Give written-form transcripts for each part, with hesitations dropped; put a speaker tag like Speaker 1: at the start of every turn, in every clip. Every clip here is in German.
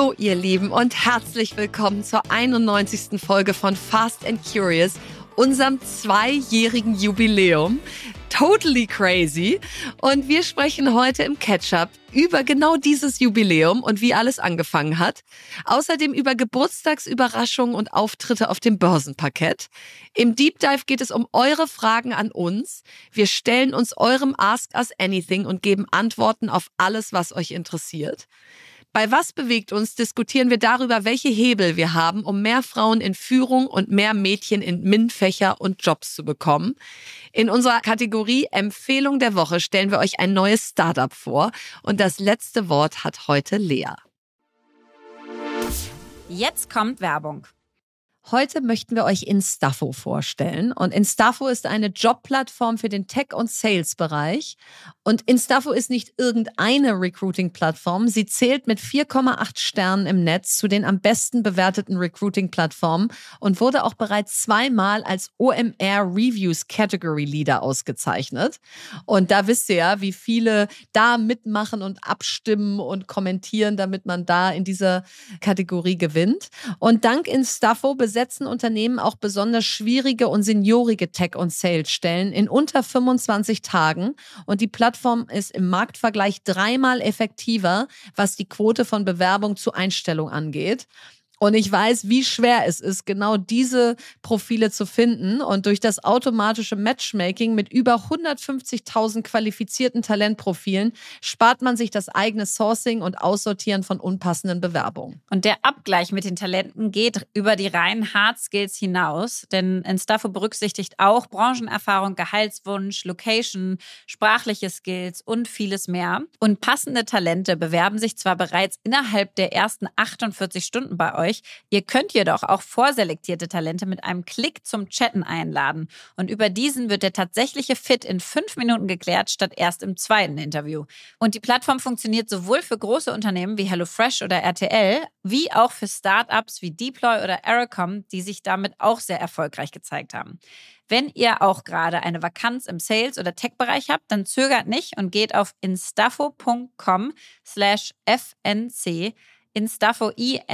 Speaker 1: Hallo ihr Lieben und herzlich willkommen zur 91. Folge von Fast and Curious, unserem 2-jährigen Jubiläum. Totally crazy. Und wir sprechen heute im Catch-up über genau dieses Jubiläum und wie alles angefangen hat. Außerdem über Geburtstagsüberraschungen und Auftritte auf dem Börsenparkett. Im Deep Dive geht es um eure Fragen an uns. Wir stellen uns eurem Ask Us Anything und geben Antworten auf alles, was euch interessiert. Bei Was bewegt uns diskutieren wir darüber, welche Hebel wir haben, um mehr Frauen in Führung und mehr Mädchen in MINT-Fächer und Jobs zu bekommen. In unserer Kategorie Empfehlung der Woche stellen wir euch ein neues Startup vor. Und das letzte Wort hat heute Lea.
Speaker 2: Jetzt kommt Werbung.
Speaker 1: Heute möchten wir euch Instafo vorstellen. Und Instafo ist eine Jobplattform für den Tech- und Sales-Bereich. Und Instafo ist nicht irgendeine Recruiting-Plattform. Sie zählt mit 4,8 Sternen im Netz zu den am besten bewerteten Recruiting-Plattformen und wurde auch bereits 2-mal als OMR Reviews Category Leader ausgezeichnet. Und da wisst ihr ja, wie viele da mitmachen und abstimmen und kommentieren, damit man da in dieser Kategorie gewinnt. Und dank Instafo besetzen Unternehmen auch besonders schwierige und seniorige Tech- und Sales-Stellen in unter 25 Tagen. Und die Plattform ist im Marktvergleich 3-mal effektiver, was die Quote von Bewerbung zu Einstellung angeht. Und ich weiß, wie schwer es ist, genau diese Profile zu finden. Und durch das automatische Matchmaking mit über 150.000 qualifizierten Talentprofilen spart man sich das eigene Sourcing und Aussortieren von unpassenden Bewerbungen.
Speaker 2: Und der Abgleich mit den Talenten geht über die reinen Hard Skills hinaus, denn Instafo berücksichtigt auch Branchenerfahrung, Gehaltswunsch, Location, sprachliche Skills und vieles mehr. Und passende Talente bewerben sich zwar bereits innerhalb der ersten 48 Stunden bei euch, ihr könnt jedoch auch vorselektierte Talente mit einem Klick zum Chatten einladen. Und über diesen wird der tatsächliche Fit in 5 Minuten geklärt, statt erst im zweiten Interview. Und die Plattform funktioniert sowohl für große Unternehmen wie HelloFresh oder RTL, wie auch für Startups wie Deploy oder Aerocom, die sich damit auch sehr erfolgreich gezeigt haben. Wenn ihr auch gerade eine Vakanz im Sales- oder Tech-Bereich habt, dann zögert nicht und geht auf instafo.com/FNC, Instafo,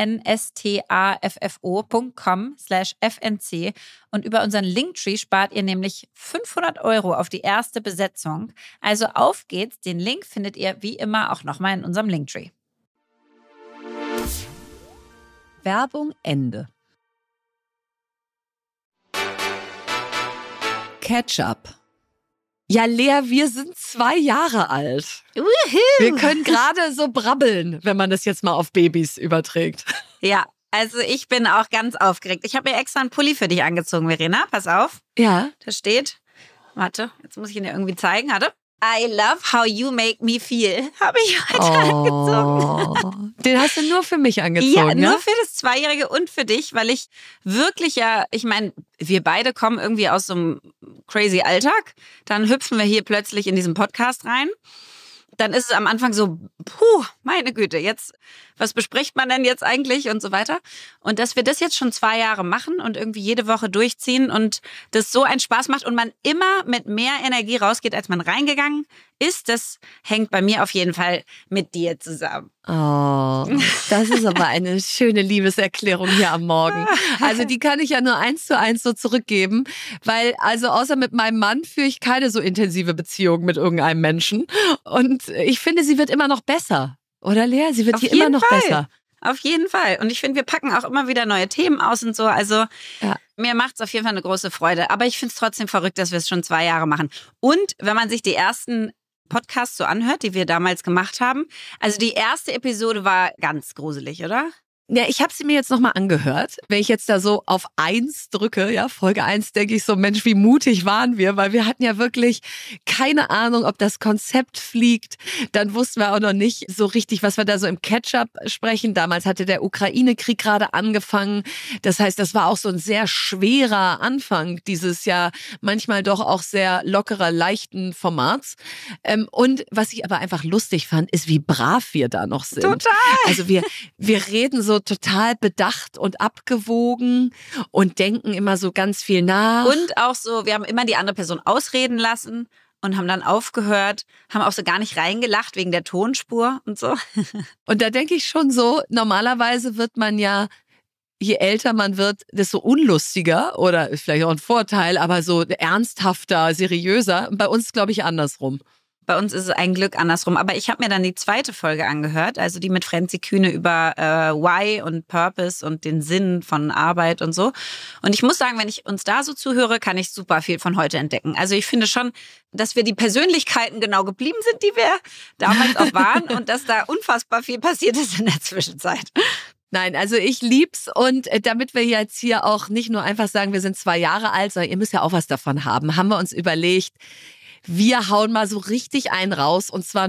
Speaker 2: instaffo.com/FNC, und über unseren Linktree spart ihr nämlich 500 € auf die erste Besetzung. Also auf geht's, den Link findet ihr wie immer auch nochmal in unserem Linktree.
Speaker 1: Werbung Ende. Catch-up. Ja, Lea, wir sind 2 Jahre alt.
Speaker 2: Uhu.
Speaker 1: Wir können gerade so brabbeln, wenn man das jetzt mal auf Babys überträgt.
Speaker 2: Ja, also ich bin auch ganz aufgeregt. Ich habe mir extra einen Pulli für dich angezogen, Verena. Pass auf.
Speaker 1: Ja.
Speaker 2: Da steht, warte, jetzt muss ich ihn dir irgendwie zeigen. Warte. I love how you make me feel. Habe ich heute angezogen.
Speaker 1: Den hast du nur für mich angezogen,
Speaker 2: ja? Nur für das 2-Jährige und für dich, weil ich wirklich ich meine, wir beide kommen irgendwie aus so einem crazy Alltag. Dann hüpfen wir hier plötzlich in diesen Podcast rein. Dann ist es am Anfang so, meine Güte, jetzt, was bespricht man denn jetzt eigentlich und so weiter. Und dass wir das jetzt schon 2 Jahre machen und irgendwie jede Woche durchziehen und das so einen Spaß macht und man immer mit mehr Energie rausgeht, als man reingegangen ist, das hängt bei mir auf jeden Fall mit dir zusammen.
Speaker 1: Oh, das ist aber eine schöne Liebeserklärung hier am Morgen. Also die kann ich ja nur 1:1 so zurückgeben, weil also außer mit meinem Mann führe ich keine so intensive Beziehung mit irgendeinem Menschen. Und ich finde, sie wird immer noch besser. Oder Lea? Sie wird hier immer noch besser.
Speaker 2: Auf jeden Fall. Und ich finde, wir packen auch immer wieder neue Themen aus und so. Also
Speaker 1: ja.
Speaker 2: Mir macht es auf jeden Fall eine große Freude. Aber ich finde es trotzdem verrückt, dass wir es schon 2 Jahre machen. Und wenn man sich die ersten Podcasts so anhört, die wir damals gemacht haben. Also die erste Episode war ganz gruselig, oder?
Speaker 1: Ja, ich habe sie mir jetzt nochmal angehört. Wenn ich jetzt da so auf 1 drücke, ja, Folge 1, denke ich so, Mensch, wie mutig waren wir, weil wir hatten ja wirklich keine Ahnung, ob das Konzept fliegt. Dann wussten wir auch noch nicht so richtig, was wir da so im Catch-up sprechen. Damals hatte der Ukraine-Krieg gerade angefangen. Das heißt, das war auch so ein sehr schwerer Anfang dieses ja manchmal doch auch sehr lockerer, leichten Formats. Und was ich aber einfach lustig fand, ist, wie brav wir da noch sind.
Speaker 2: Total!
Speaker 1: Also wir reden so total bedacht und abgewogen und denken immer so ganz viel nach.
Speaker 2: Und auch so, wir haben immer die andere Person ausreden lassen und haben dann aufgehört, haben auch so gar nicht reingelacht wegen der Tonspur und so.
Speaker 1: Und da denke ich schon so, normalerweise wird man ja, je älter man wird, desto unlustiger oder ist vielleicht auch ein Vorteil, aber so ernsthafter, seriöser. Bei uns glaube ich andersrum.
Speaker 2: Bei uns ist es ein Glück andersrum. Aber ich habe mir dann die zweite Folge angehört, also die mit Franzi Kühne über Why und Purpose und den Sinn von Arbeit und so. Und ich muss sagen, wenn ich uns da so zuhöre, kann ich super viel von heute entdecken. Also ich finde schon, dass wir die Persönlichkeiten genau geblieben sind, die wir damals auch waren und dass da unfassbar viel passiert ist in der Zwischenzeit.
Speaker 1: Nein, also ich lieb's und damit wir jetzt hier auch nicht nur einfach sagen, wir sind 2 Jahre alt, sondern ihr müsst ja auch was davon haben, haben wir uns überlegt, wir hauen mal so richtig einen raus und zwar ein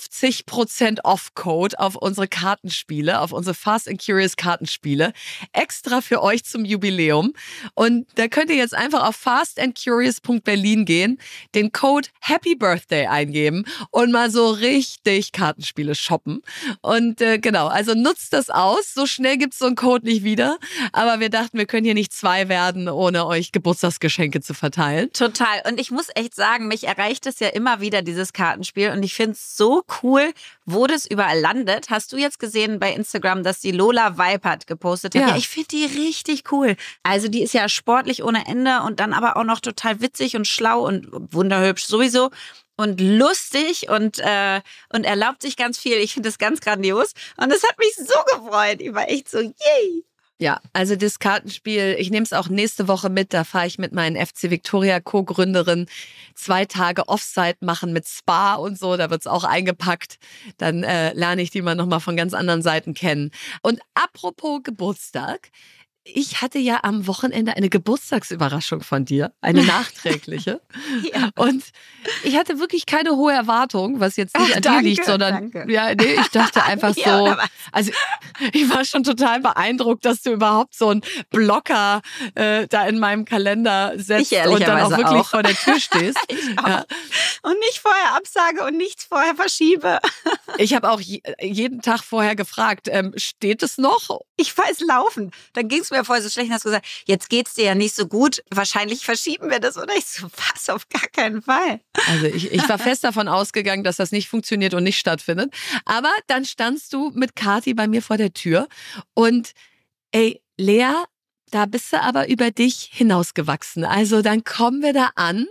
Speaker 1: 50% Off-Code auf unsere Kartenspiele, auf unsere Fast and Curious Kartenspiele, extra für euch zum Jubiläum. Und da könnt ihr jetzt einfach auf fastandcurious.berlin gehen, den Code Happy Birthday eingeben und mal so richtig Kartenspiele shoppen. Und genau, also nutzt das aus. So schnell gibt's so einen Code nicht wieder. Aber wir dachten, wir können hier nicht 2 werden, ohne euch Geburtstagsgeschenke zu verteilen.
Speaker 2: Total. Und ich muss echt sagen, mich erreicht es ja immer wieder, dieses Kartenspiel. Und ich finde es so cool, wo das überall landet. Hast du jetzt gesehen bei Instagram, dass die Lola Weipert gepostet hat? Ja, ich finde die richtig cool. Also die ist ja sportlich ohne Ende und dann aber auch noch total witzig und schlau und wunderhübsch sowieso. Und lustig und erlaubt sich ganz viel. Ich finde das ganz grandios. Und das hat mich so gefreut. Ich war echt so, yay!
Speaker 1: Ja, also das Kartenspiel, ich nehme es auch nächste Woche mit, da fahre ich mit meinen FC Victoria Co-Gründerin 2 Tage Offsite machen mit Spa und so, da wird's auch eingepackt. Dann lerne ich die mal nochmal von ganz anderen Seiten kennen. Und apropos Geburtstag, ich hatte ja am Wochenende eine Geburtstagsüberraschung von dir, eine nachträgliche.
Speaker 2: Ja.
Speaker 1: Und ich hatte wirklich keine hohe Erwartung, was jetzt nicht an dir liegt, sondern ja, nee, ich dachte einfach so, also ich war schon total beeindruckt, dass du überhaupt so einen Blocker da in meinem Kalender setzt und dann auch wirklich vor der Tür stehst.
Speaker 2: Ja. Und nicht vorher absage und nichts vorher verschiebe.
Speaker 1: Ich habe auch jeden Tag vorher gefragt, steht es noch?
Speaker 2: Ich weiß laufen. Dann ging es mir vorher so schlecht und hast gesagt, jetzt geht's dir ja nicht so gut. Wahrscheinlich verschieben wir das. Oder ich so, was? Auf gar keinen Fall.
Speaker 1: Also ich war fest davon ausgegangen, dass das nicht funktioniert und nicht stattfindet. Aber dann standst du mit Kathi bei mir vor der Tür und ey, Lea, da bist du aber über dich hinausgewachsen. Also dann kommen wir da an.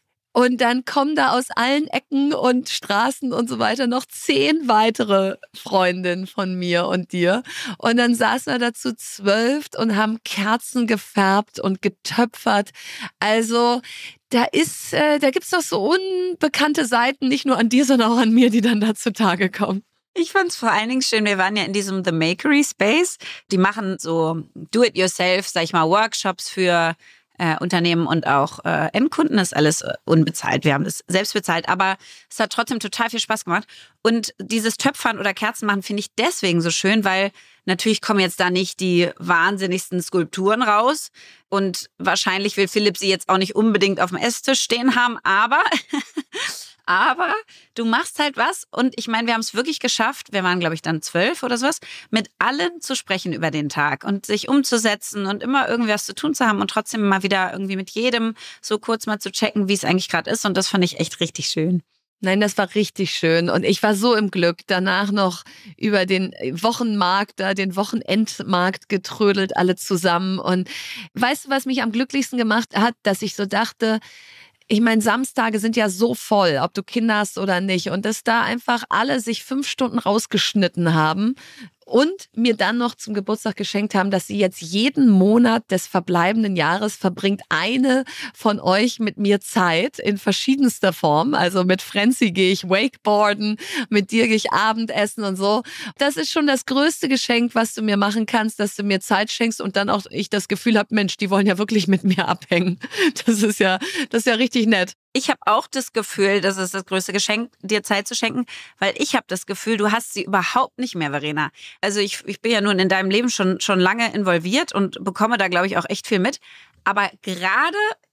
Speaker 1: Und dann kommen da aus allen Ecken und Straßen und so weiter noch 10 weitere Freundinnen von mir und dir. Und dann saßen wir da zu 12 und haben Kerzen gefärbt und getöpfert. Also da gibt's noch so unbekannte Seiten, nicht nur an dir, sondern auch an mir, die dann da zutage kommen.
Speaker 2: Ich fand's vor allen Dingen schön, wir waren ja in diesem The Makery Space. Die machen so Do-it-yourself, sag ich mal, Workshops für Unternehmen und auch Endkunden. Das ist alles unbezahlt. Wir haben das selbst bezahlt, aber es hat trotzdem total viel Spaß gemacht. Und dieses Töpfern oder Kerzen machen finde ich deswegen so schön, weil natürlich kommen jetzt da nicht die wahnsinnigsten Skulpturen raus und wahrscheinlich will Philipp sie jetzt auch nicht unbedingt auf dem Esstisch stehen haben, aber du machst halt was und ich meine, wir haben es wirklich geschafft, wir waren glaube ich dann 12 oder sowas, mit allen zu sprechen über den Tag und sich umzusetzen und immer irgendwas zu tun zu haben und trotzdem mal wieder irgendwie mit jedem so kurz mal zu checken, wie es eigentlich gerade ist und das fand ich echt richtig schön.
Speaker 1: Nein, das war richtig schön und ich war so im Glück. Danach noch über den Wochenmarkt, den Wochenendmarkt getrödelt, alle zusammen. Und weißt du, was mich am glücklichsten gemacht hat, dass ich so dachte, ich meine, Samstage sind ja so voll, ob du Kinder hast oder nicht. Und dass da einfach alle sich 5 Stunden rausgeschnitten haben und mir dann noch zum Geburtstag geschenkt haben, dass sie jetzt jeden Monat des verbleibenden Jahres verbringt eine von euch mit mir Zeit in verschiedenster Form. Also mit Franzi gehe ich Wakeboarden, mit dir gehe ich Abendessen und so. Das ist schon das größte Geschenk, was du mir machen kannst, dass du mir Zeit schenkst und dann auch ich das Gefühl habe, Mensch, die wollen ja wirklich mit mir abhängen. Das ist ja richtig nett.
Speaker 2: Ich habe auch das Gefühl, das ist das größte Geschenk, dir Zeit zu schenken, weil ich habe das Gefühl, du hast sie überhaupt nicht mehr, Verena. Also ich bin ja nun in deinem Leben schon lange involviert und bekomme da, glaube ich, auch echt viel mit. Aber gerade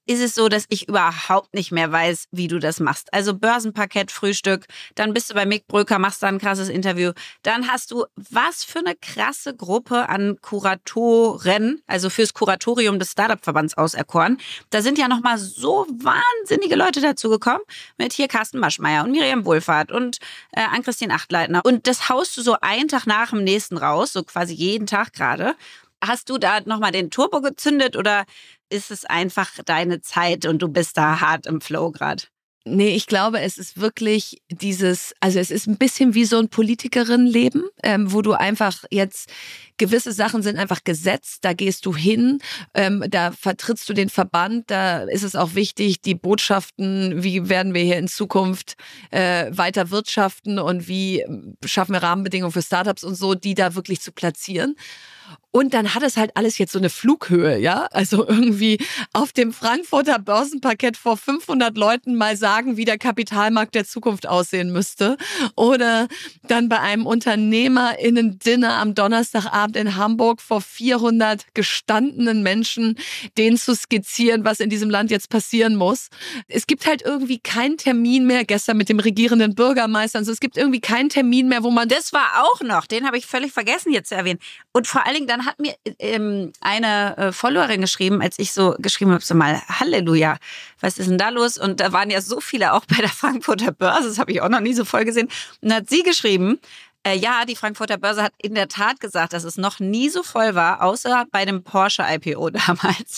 Speaker 2: ist es so, dass ich überhaupt nicht mehr weiß, wie du das machst. Also Börsenparkett, Frühstück, dann bist du bei Mick Bröker, machst da ein krasses Interview. Dann hast du was für eine krasse Gruppe an Kuratoren, also fürs Kuratorium des Startup-Verbands auserkoren. Da sind ja nochmal so wahnsinnige Leute dazu gekommen, mit hier Carsten Maschmeyer und Miriam Wohlfahrt und Ann-Christine Achtleitner. Und das haust du so einen Tag nach dem nächsten raus, so quasi jeden Tag gerade. Hast du da nochmal den Turbo gezündet oder ist es einfach deine Zeit und du bist da hart im Flow gerade?
Speaker 1: Nee, ich glaube, es ist wirklich also es ist ein bisschen wie so ein Politikerinnenleben, wo du einfach jetzt, gewisse Sachen sind einfach gesetzt, da gehst du hin, da vertrittst du den Verband, da ist es auch wichtig, die Botschaften, wie werden wir hier in Zukunft weiter wirtschaften und wie schaffen wir Rahmenbedingungen für Startups und so, die da wirklich zu platzieren. Und dann hat es halt alles jetzt so eine Flughöhe, ja? Also irgendwie auf dem Frankfurter Börsenparkett vor 500 Leuten mal sagen, wie der Kapitalmarkt der Zukunft aussehen müsste. Oder dann bei einem UnternehmerInnen-Dinner am Donnerstagabend in Hamburg vor 400 gestandenen Menschen, denen zu skizzieren, was in diesem Land jetzt passieren muss. Es gibt halt irgendwie keinen Termin mehr, gestern mit dem regierenden Bürgermeister. Also es gibt irgendwie keinen Termin mehr, wo man...
Speaker 2: Das war auch noch, den habe ich völlig vergessen jetzt zu erwähnen. Und vor allen Dingen, dann hat mir eine Followerin geschrieben, als ich so geschrieben habe, so mal, Halleluja, was ist denn da los? Und da waren ja so viele auch bei der Frankfurter Börse, das habe ich auch noch nie so voll gesehen. Und dann hat sie geschrieben, ja, die Frankfurter Börse hat in der Tat gesagt, dass es noch nie so voll war, außer bei dem Porsche-IPO damals.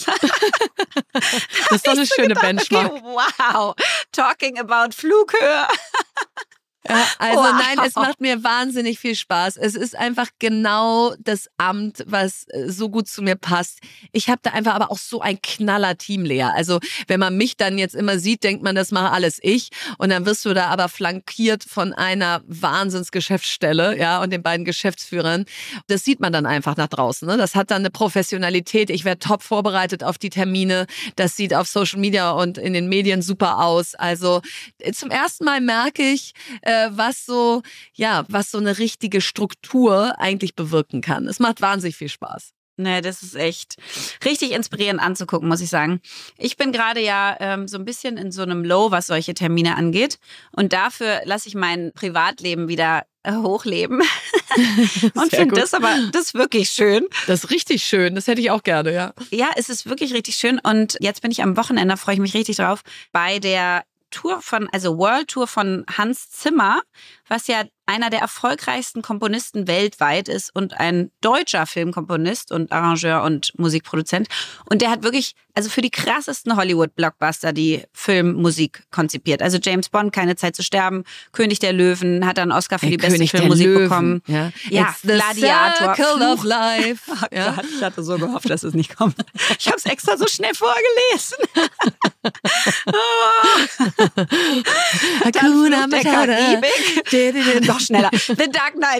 Speaker 1: Das ist doch eine schöne Benchmark.
Speaker 2: Okay, wow, talking about Flughöhe.
Speaker 1: Ja, also
Speaker 2: wow.
Speaker 1: Nein, es macht mir wahnsinnig viel Spaß. Es ist einfach genau das Amt, was so gut zu mir passt. Ich habe da einfach aber auch so ein Knaller-Team, Lea. Also wenn man mich dann jetzt immer sieht, denkt man, das mache alles ich. Und dann wirst du da aber flankiert von einer Wahnsinnsgeschäftsstelle, ja, und den beiden Geschäftsführern. Das sieht man dann einfach nach draußen, ne? Das hat dann eine Professionalität. Ich werde top vorbereitet auf die Termine. Das sieht auf Social Media und in den Medien super aus. Also zum ersten Mal merke ich, was so eine richtige Struktur eigentlich bewirken kann. Es macht wahnsinnig viel Spaß.
Speaker 2: Nee, das ist echt richtig inspirierend anzugucken, muss ich sagen. Ich bin gerade ja so ein bisschen in so einem Low, was solche Termine angeht. Und dafür lasse ich mein Privatleben wieder hochleben. Und finde das wirklich schön.
Speaker 1: Das ist richtig schön. Das hätte ich auch gerne, ja.
Speaker 2: Ja, es ist wirklich richtig schön. Und jetzt bin ich am Wochenende, freue ich mich richtig drauf, bei der World Tour von Hans Zimmer, was ja einer der erfolgreichsten Komponisten weltweit ist und ein deutscher Filmkomponist und Arrangeur und Musikproduzent. Und der hat wirklich, also für die krassesten Hollywood-Blockbuster die Filmmusik konzipiert. Also James Bond, Keine Zeit zu sterben, König der Löwen, hat dann einen Oscar für die beste Filmmusik bekommen.
Speaker 1: Ja,
Speaker 2: It's Gladiator.
Speaker 1: Circle of Life.
Speaker 2: Oh ja. Gott, ich hatte so gehofft, dass es nicht kommt. Ich habe es extra so schnell vorgelesen.
Speaker 1: Hakuna
Speaker 2: der Karibik. Noch schneller. The Dark Knight.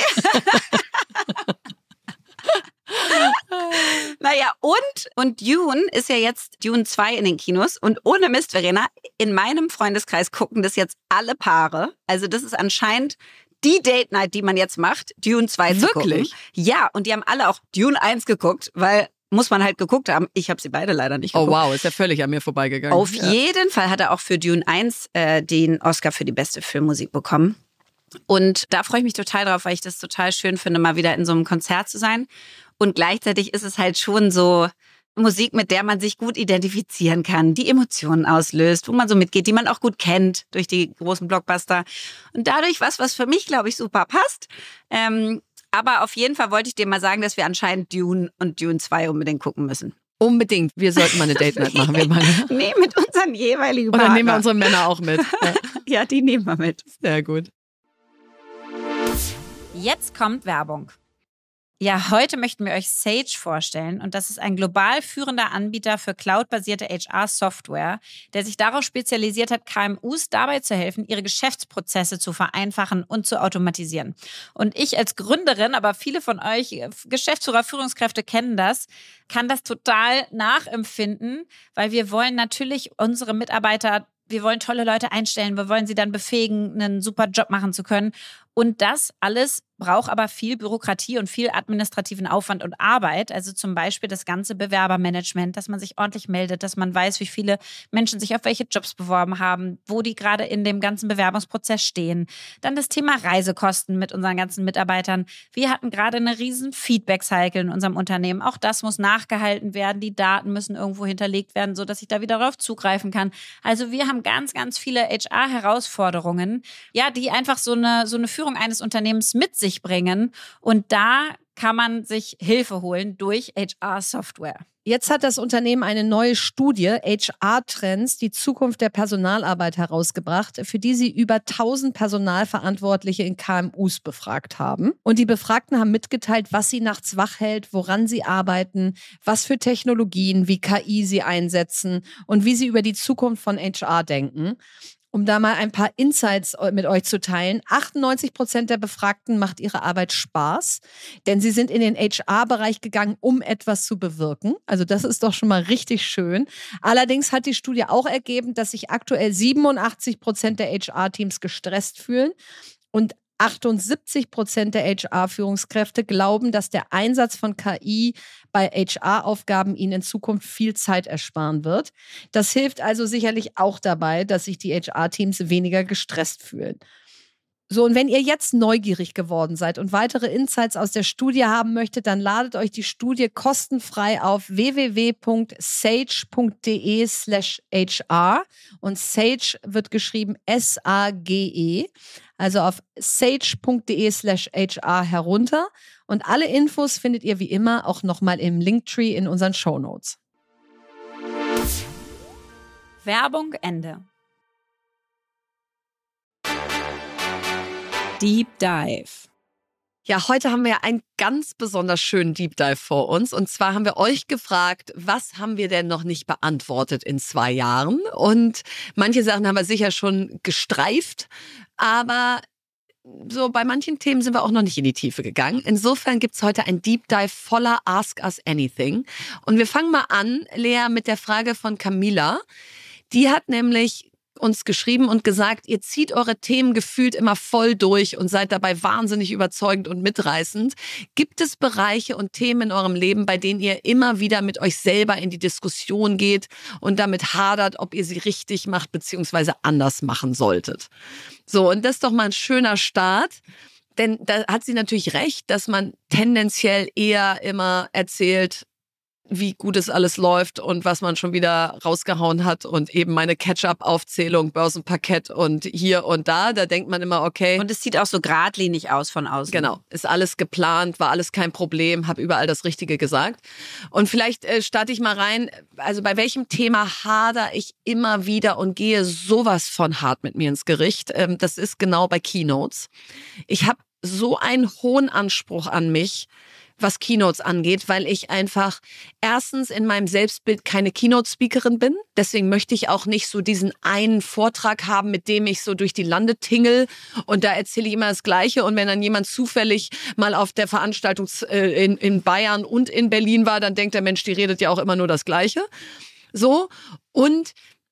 Speaker 2: Naja, und Dune ist ja jetzt Dune 2 in den Kinos. Und ohne Mist, Verena, in meinem Freundeskreis gucken das jetzt alle Paare. Also das ist anscheinend die Date Night, die man jetzt macht, Dune 2 zu gucken.
Speaker 1: Wirklich?
Speaker 2: Ja, und die haben alle auch Dune 1 geguckt, weil muss man halt geguckt haben. Ich habe sie beide leider nicht geguckt.
Speaker 1: Oh wow, ist ja völlig an mir vorbeigegangen.
Speaker 2: Auf jeden Fall hat er auch für Dune 1 den Oscar für die beste Filmmusik bekommen. Und da freue ich mich total drauf, weil ich das total schön finde, mal wieder in so einem Konzert zu sein. Und gleichzeitig ist es halt schon so Musik, mit der man sich gut identifizieren kann, die Emotionen auslöst, wo man so mitgeht, die man auch gut kennt durch die großen Blockbuster. Und dadurch was für mich, glaube ich, super passt. Aber auf jeden Fall wollte ich dir mal sagen, dass wir anscheinend Dune und Dune 2 unbedingt gucken müssen.
Speaker 1: Unbedingt. Wir sollten mal eine Date-Night machen. Wir beide.
Speaker 2: Nee, mit unseren jeweiligen
Speaker 1: Und
Speaker 2: Partnern.
Speaker 1: dann nehmen wir unsere Männer auch mit. Ja,
Speaker 2: ja, die nehmen wir mit.
Speaker 1: sehr gut.
Speaker 2: Jetzt kommt Werbung. Ja, heute möchten wir euch Sage vorstellen und das ist ein global führender Anbieter für cloudbasierte HR-Software, der sich darauf spezialisiert hat, KMUs dabei zu helfen, ihre Geschäftsprozesse zu vereinfachen und zu automatisieren. Und ich als Gründerin, aber viele von euch Geschäftsführer, Führungskräfte kennen das, kann das total nachempfinden, weil wir wollen natürlich unsere Mitarbeiter, wir wollen tolle Leute einstellen, wir wollen sie dann befähigen, einen super Job machen zu können. Und das alles braucht aber viel Bürokratie und viel administrativen Aufwand und Arbeit. Also zum Beispiel das ganze Bewerbermanagement, dass man sich ordentlich meldet, dass man weiß, wie viele Menschen sich auf welche Jobs beworben haben, wo die gerade in dem ganzen Bewerbungsprozess stehen. Dann das Thema Reisekosten mit unseren ganzen Mitarbeitern. Wir hatten gerade eine riesen Feedback-Cycle in unserem Unternehmen. Auch das muss nachgehalten werden. Die Daten müssen irgendwo hinterlegt werden, sodass ich da wieder darauf zugreifen kann. Also wir haben ganz, ganz viele HR-Herausforderungen, ja, die einfach so eine Führung eines Unternehmens mit sich bringen. Und da kann man sich Hilfe holen durch HR-Software.
Speaker 1: Jetzt hat das Unternehmen eine neue Studie, HR-Trends, die Zukunft der Personalarbeit herausgebracht, für die sie über 1000 Personalverantwortliche in KMUs befragt haben. Und die Befragten haben mitgeteilt, was sie nachts wach hält, woran sie arbeiten, was für Technologien wie KI sie einsetzen und wie sie über die Zukunft von HR denken. Um da mal ein paar Insights mit euch zu teilen. 98% der Befragten macht ihre Arbeit Spaß, denn sie sind in den HR-Bereich gegangen, um etwas zu bewirken. Also das ist doch schon mal richtig schön. Allerdings hat die Studie auch ergeben, dass sich aktuell 87% der HR-Teams gestresst fühlen und 78% der HR-Führungskräfte glauben, dass der Einsatz von KI bei HR-Aufgaben ihnen in Zukunft viel Zeit ersparen wird. Das hilft also sicherlich auch dabei, dass sich die HR-Teams weniger gestresst fühlen. So, und wenn ihr jetzt neugierig geworden seid und weitere Insights aus der Studie haben möchtet, dann ladet euch die Studie kostenfrei auf www.sage.de/HR und Sage wird geschrieben SAGE, also auf sage.de/HR herunter und alle Infos findet ihr wie immer auch nochmal im Linktree in unseren Shownotes.
Speaker 2: Werbung Ende. Deep Dive.
Speaker 1: Ja, heute haben wir ja einen ganz besonders schönen Deep Dive vor uns. Und zwar haben wir euch gefragt, was haben wir denn noch nicht beantwortet in 2 Jahren? Und manche Sachen haben wir sicher schon gestreift, aber so bei manchen Themen sind wir auch noch nicht in die Tiefe gegangen. Insofern gibt's heute ein Deep Dive voller Ask Us Anything. Und wir fangen mal an, Lea, mit der Frage von Camilla. Die hat nämlich uns geschrieben und gesagt, ihr zieht eure Themen gefühlt immer voll durch und seid dabei wahnsinnig überzeugend und mitreißend. Gibt es Bereiche und Themen in eurem Leben, bei denen ihr immer wieder mit euch selber in die Diskussion geht und damit hadert, ob ihr sie richtig macht bzw. anders machen solltet? So, und das ist doch mal ein schöner Start. Denn da hat sie natürlich recht, dass man tendenziell eher immer erzählt, wie gut es alles läuft und was man schon wieder rausgehauen hat und eben meine Catch-up-Aufzählung, Börsenparkett und hier und da denkt man immer, okay.
Speaker 2: Und es sieht auch so geradlinig aus von außen.
Speaker 1: Genau, ist alles geplant, war alles kein Problem, habe überall das Richtige gesagt. Und vielleicht starte ich mal rein, also bei welchem Thema hadere ich immer wieder und gehe sowas von hart mit mir ins Gericht. Das ist genau bei Keynotes. Ich habe so einen hohen Anspruch an mich, was Keynotes angeht, weil ich einfach erstens in meinem Selbstbild keine Keynote-Speakerin bin. Deswegen möchte ich auch nicht so diesen einen Vortrag haben, mit dem ich so durch die Lande tingel und da erzähle ich immer das Gleiche. Und wenn dann jemand zufällig mal auf der Veranstaltung in Bayern und in Berlin war, dann denkt der Mensch, die redet ja auch immer nur das Gleiche. So, und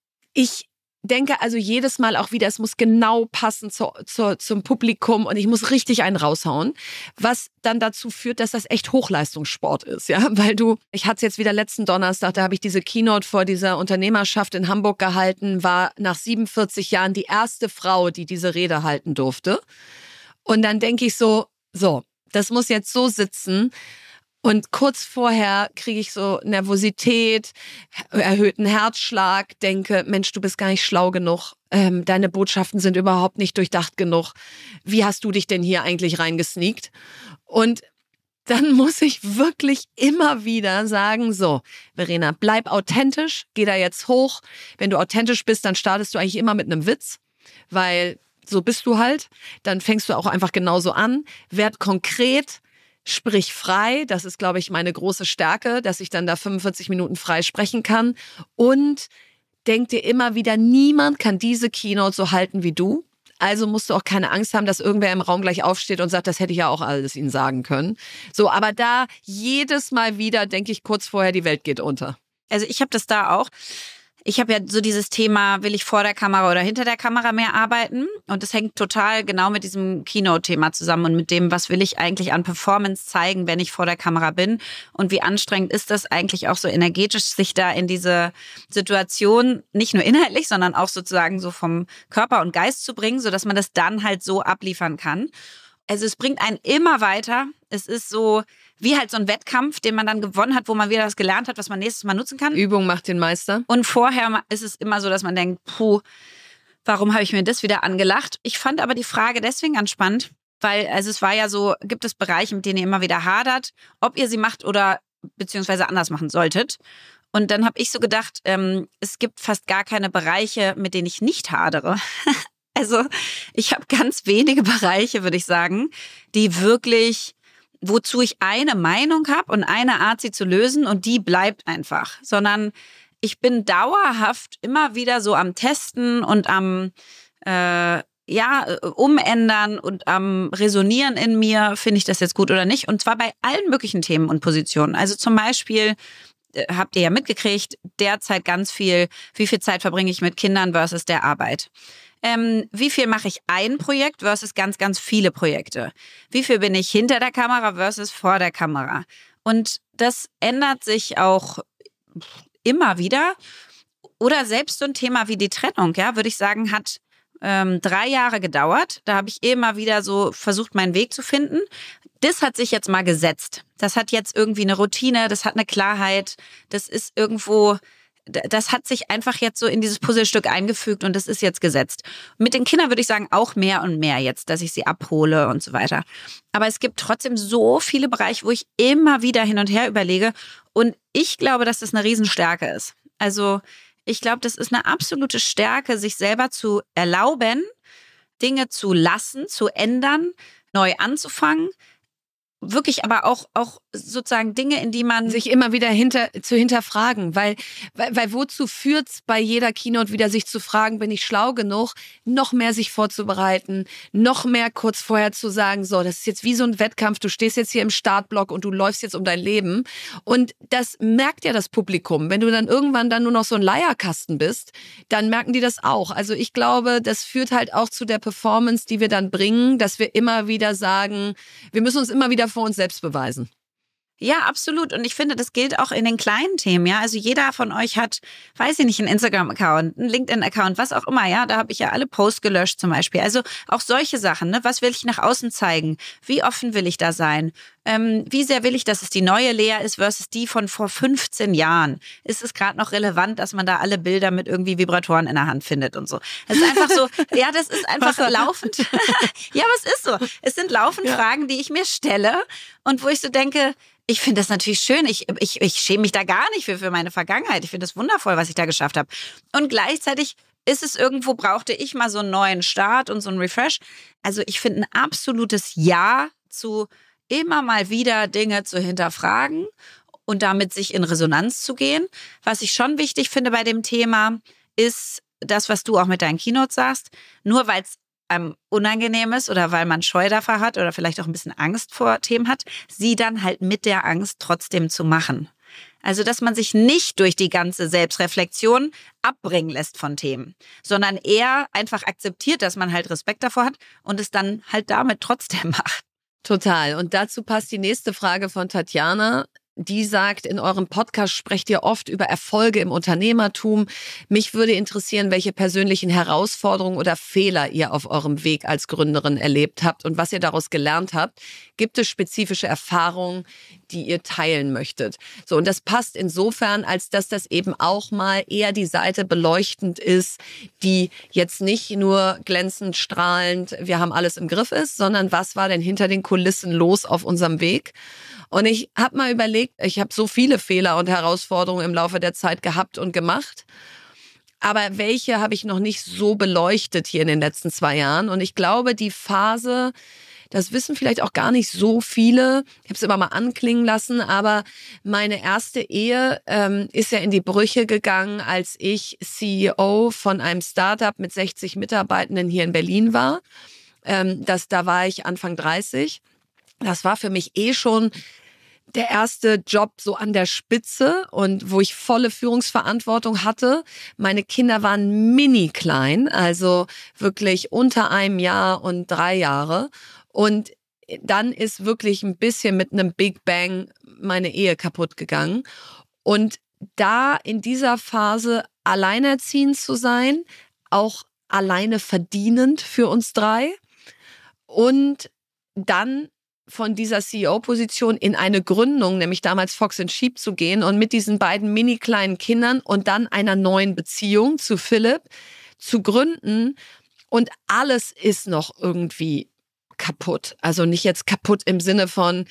Speaker 1: ich denke also jedes Mal auch wieder, es muss genau passen zum Publikum und ich muss richtig einen raushauen, was dann dazu führt, dass das echt Hochleistungssport ist, ja, weil ich hatte es jetzt wieder letzten Donnerstag, da habe ich diese Keynote vor dieser Unternehmerschaft in Hamburg gehalten, war nach 47 Jahren die erste Frau, die diese Rede halten durfte und dann denke ich so, das muss jetzt so sitzen. Und kurz vorher kriege ich so Nervosität, erhöhten Herzschlag, denke, Mensch, du bist gar nicht schlau genug, deine Botschaften sind überhaupt nicht durchdacht genug. Wie hast du dich denn hier eigentlich reingesneakt? Und dann muss ich wirklich immer wieder sagen, so, Verena, bleib authentisch, geh da jetzt hoch. Wenn du authentisch bist, dann startest du eigentlich immer mit einem Witz, weil so bist du halt. Dann fängst du auch einfach genauso an. Werd konkret. Sprich frei, das ist, glaube ich, meine große Stärke, dass ich dann da 45 Minuten frei sprechen kann. Und denk dir immer wieder, niemand kann diese Keynote so halten wie du. Also musst du auch keine Angst haben, dass irgendwer im Raum gleich aufsteht und sagt, das hätte ich ja auch alles Ihnen sagen können. So, aber da jedes Mal wieder denke ich kurz vorher, die Welt geht unter.
Speaker 2: Also ich habe das da auch. Ich habe ja so dieses Thema, will ich vor der Kamera oder hinter der Kamera mehr arbeiten? Und das hängt total genau mit diesem Keynote-Thema zusammen und mit dem, was will ich eigentlich an Performance zeigen, wenn ich vor der Kamera bin? Und wie anstrengend ist das eigentlich auch so energetisch, sich da in diese Situation nicht nur inhaltlich, sondern auch sozusagen so vom Körper und Geist zu bringen, sodass man das dann halt so abliefern kann. Also es bringt einen immer weiter. Es ist so wie halt so ein Wettkampf, den man dann gewonnen hat, wo man wieder was gelernt hat, was man nächstes Mal nutzen kann.
Speaker 1: Übung macht den Meister.
Speaker 2: Und vorher ist es immer so, dass man denkt, warum habe ich mir das wieder angelacht? Ich fand aber die Frage deswegen ganz spannend, weil also es war ja so, gibt es Bereiche, mit denen ihr immer wieder hadert, ob ihr sie macht oder beziehungsweise anders machen solltet. Und dann habe ich so gedacht, es gibt fast gar keine Bereiche, mit denen ich nicht hadere. Also ich habe ganz wenige Bereiche, würde ich sagen, die wirklich, wozu ich eine Meinung habe und eine Art, sie zu lösen und die bleibt einfach. Sondern ich bin dauerhaft immer wieder so am Testen und am Umändern und am Resonieren in mir, finde ich das jetzt gut oder nicht. Und zwar bei allen möglichen Themen und Positionen. Also zum Beispiel habt ihr ja mitgekriegt, derzeit ganz viel, wie viel Zeit verbringe ich mit Kindern versus der Arbeit. Wie viel mache ich ein Projekt versus ganz, ganz viele Projekte? Wie viel bin ich hinter der Kamera versus vor der Kamera? Und das ändert sich auch immer wieder. Oder selbst so ein Thema wie die Trennung, ja, würde ich sagen, hat 3 Jahre gedauert. Da habe ich immer wieder so versucht, meinen Weg zu finden. Das hat sich jetzt mal gesetzt. Das hat jetzt irgendwie eine Routine, das hat eine Klarheit, das ist irgendwo, das hat sich einfach jetzt so in dieses Puzzlestück eingefügt und das ist jetzt gesetzt. Mit den Kindern würde ich sagen, auch mehr und mehr jetzt, dass ich sie abhole und so weiter. Aber es gibt trotzdem so viele Bereiche, wo ich immer wieder hin und her überlege und ich glaube, dass das eine Riesenstärke ist. Also ich glaube, das ist eine absolute Stärke, sich selber zu erlauben, Dinge zu lassen, zu ändern, neu anzufangen. Wirklich aber auch sozusagen Dinge, in die man
Speaker 1: sich immer wieder zu hinterfragen, weil wozu führt's bei jeder Keynote wieder, sich zu fragen, bin ich schlau genug, noch mehr sich vorzubereiten, noch mehr kurz vorher zu sagen, so, das ist jetzt wie so ein Wettkampf, du stehst jetzt hier im Startblock und du läufst jetzt um dein Leben und das merkt ja das Publikum, wenn du dann irgendwann dann nur noch so ein Leierkasten bist, dann merken die das auch. Also ich glaube, das führt halt auch zu der Performance, die wir dann bringen, dass wir immer wieder sagen, wir müssen uns immer wieder vor uns selbst beweisen.
Speaker 2: Ja, absolut. Und ich finde, das gilt auch in den kleinen Themen, ja. Also jeder von euch hat, weiß ich nicht, einen Instagram-Account, einen LinkedIn-Account, was auch immer, ja. Da habe ich ja alle Posts gelöscht zum Beispiel. Also auch solche Sachen, ne. Was will ich nach außen zeigen? Wie offen will ich da sein? Wie sehr will ich, dass es die neue Lea ist versus die von vor 15 Jahren? Ist es gerade noch relevant, dass man da alle Bilder mit irgendwie Vibratoren in der Hand findet und so? Das ist einfach so, ja, das ist einfach laufend. Ja, aber es ist so. Es sind laufend Fragen, die ich mir stelle und wo ich so denke, ich finde das natürlich schön. Ich schäme mich da gar nicht für meine Vergangenheit. Ich finde das wundervoll, was ich da geschafft habe. Und gleichzeitig ist es irgendwo, brauchte ich mal so einen neuen Start und so einen Refresh. Also ich finde ein absolutes Ja zu immer mal wieder Dinge zu hinterfragen und damit sich in Resonanz zu gehen. Was ich schon wichtig finde bei dem Thema, ist das, was du auch mit deinen Keynotes sagst. Nur weil es einem unangenehm ist oder weil man Scheu davor hat oder vielleicht auch ein bisschen Angst vor Themen hat, sie dann halt mit der Angst trotzdem zu machen. Also, dass man sich nicht durch die ganze Selbstreflexion abbringen lässt von Themen, sondern eher einfach akzeptiert, dass man halt Respekt davor hat und es dann halt damit trotzdem macht.
Speaker 1: Total. Und dazu passt die nächste Frage von Tatjana. Die sagt, in eurem Podcast sprecht ihr oft über Erfolge im Unternehmertum. Mich würde interessieren, welche persönlichen Herausforderungen oder Fehler ihr auf eurem Weg als Gründerin erlebt habt und was ihr daraus gelernt habt. Gibt es spezifische Erfahrungen, die ihr teilen möchtet? So, und das passt insofern, als dass das eben auch mal eher die Seite beleuchtend ist, die jetzt nicht nur glänzend, strahlend, wir haben alles im Griff ist, sondern was war denn hinter den Kulissen los auf unserem Weg? Und ich habe mal überlegt, ich habe so viele Fehler und Herausforderungen im Laufe der Zeit gehabt und gemacht. Aber welche habe ich noch nicht so beleuchtet hier in den letzten 2 Jahren? Und ich glaube, die Phase, das wissen vielleicht auch gar nicht so viele, ich habe es immer mal anklingen lassen, aber meine erste Ehe ist ja in die Brüche gegangen, als ich CEO von einem Startup mit 60 Mitarbeitenden hier in Berlin war. Da war ich Anfang 30. Das war für mich schon der erste Job so an der Spitze und wo ich volle Führungsverantwortung hatte. Meine Kinder waren mini klein, also wirklich unter einem Jahr und 3 Jahre. Und dann ist wirklich ein bisschen mit einem Big Bang meine Ehe kaputt gegangen. Und da in dieser Phase alleinerziehend zu sein, auch alleine verdienend für uns 3 und dann von dieser CEO-Position in eine Gründung, nämlich damals Fox & Sheep zu gehen und mit diesen beiden mini kleinen Kindern und dann einer neuen Beziehung zu Philipp zu gründen und alles ist noch irgendwie kaputt. Also nicht jetzt kaputt im Sinne von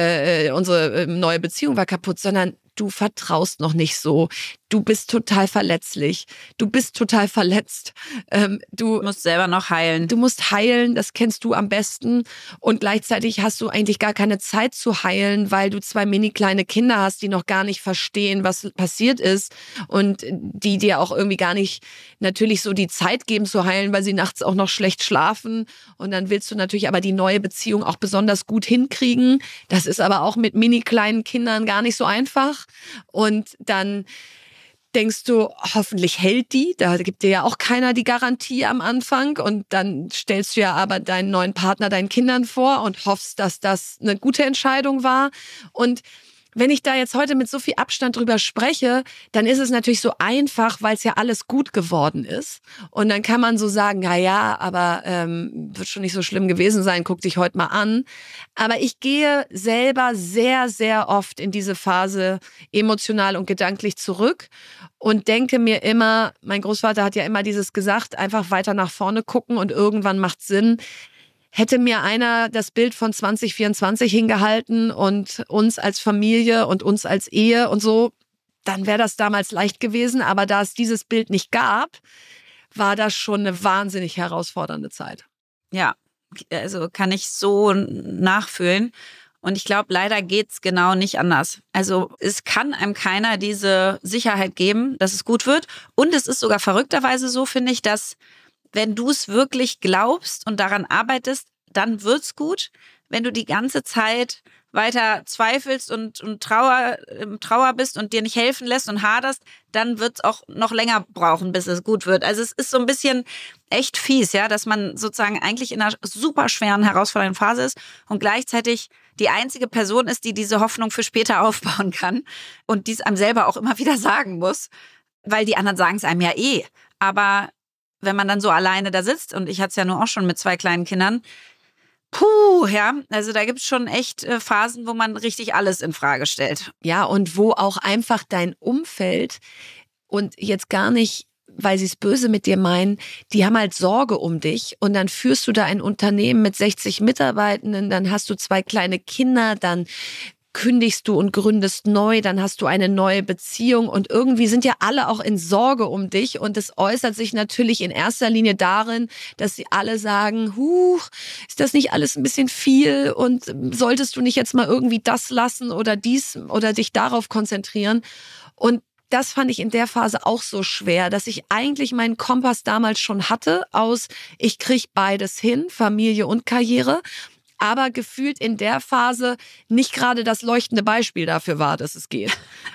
Speaker 1: unsere neue Beziehung war kaputt, sondern du vertraust noch nicht so. Du bist total verletzlich. Du bist total verletzt.
Speaker 2: Du musst selber noch heilen.
Speaker 1: Du musst heilen, das kennst du am besten. Und gleichzeitig hast du eigentlich gar keine Zeit zu heilen, weil du 2 mini kleine Kinder hast, die noch gar nicht verstehen, was passiert ist. Und die dir auch irgendwie gar nicht natürlich so die Zeit geben zu heilen, weil sie nachts auch noch schlecht schlafen. Und dann willst du natürlich aber die neue Beziehung auch besonders gut hinkriegen. Das ist aber auch mit mini kleinen Kindern gar nicht so einfach. Und dann denkst du, hoffentlich hält die. Da gibt dir ja auch keiner die Garantie am Anfang. Und dann stellst du ja aber deinen neuen Partner deinen Kindern vor und hoffst, dass das eine gute Entscheidung war. Und wenn ich da jetzt heute mit so viel Abstand drüber spreche, dann ist es natürlich so einfach, weil es ja alles gut geworden ist. Und dann kann man so sagen, na ja, aber wird schon nicht so schlimm gewesen sein, guck dich heute mal an. Aber ich gehe selber sehr, sehr oft in diese Phase emotional und gedanklich zurück und denke mir immer, mein Großvater hat ja immer dieses gesagt, einfach weiter nach vorne gucken und irgendwann macht Sinn. Hätte mir einer das Bild von 2024 hingehalten und uns als Familie und uns als Ehe und so, dann wäre das damals leicht gewesen. Aber da es dieses Bild nicht gab, war das schon eine wahnsinnig herausfordernde Zeit.
Speaker 2: Ja, also kann ich so nachfühlen. Und ich glaube, leider geht's genau nicht anders. Also es kann einem keiner diese Sicherheit geben, dass es gut wird. Und es ist sogar verrückterweise so, finde ich, dass wenn du es wirklich glaubst und daran arbeitest, dann wird's gut. Wenn du die ganze Zeit weiter zweifelst und Trauer bist und dir nicht helfen lässt und haderst, dann wird's auch noch länger brauchen, bis es gut wird. Also es ist so ein bisschen echt fies, ja, dass man sozusagen eigentlich in einer super schweren, herausfordernden Phase ist und gleichzeitig die einzige Person ist, die diese Hoffnung für später aufbauen kann und dies einem selber auch immer wieder sagen muss, weil die anderen sagen es einem ja eh. Aber wenn man dann so alleine da sitzt, und ich hatte es ja nur auch schon mit 2 kleinen Kindern, ja, also da gibt es schon echt Phasen, wo man richtig alles in Frage stellt.
Speaker 1: Ja, und wo auch einfach dein Umfeld und jetzt gar nicht, weil sie es böse mit dir meinen, die haben halt Sorge um dich und dann führst du da ein Unternehmen mit 60 Mitarbeitenden, dann hast du 2 kleine Kinder, dann kündigst du und gründest neu, dann hast du eine neue Beziehung und irgendwie sind ja alle auch in Sorge um dich und es äußert sich natürlich in erster Linie darin, dass sie alle sagen, ist das nicht alles ein bisschen viel und solltest du nicht jetzt mal irgendwie das lassen oder dies oder dich darauf konzentrieren? Und das fand ich in der Phase auch so schwer, dass ich eigentlich meinen Kompass damals schon hatte aus, ich krieg beides hin, Familie und Karriere, aber gefühlt in der Phase nicht gerade das leuchtende Beispiel dafür war, dass es geht.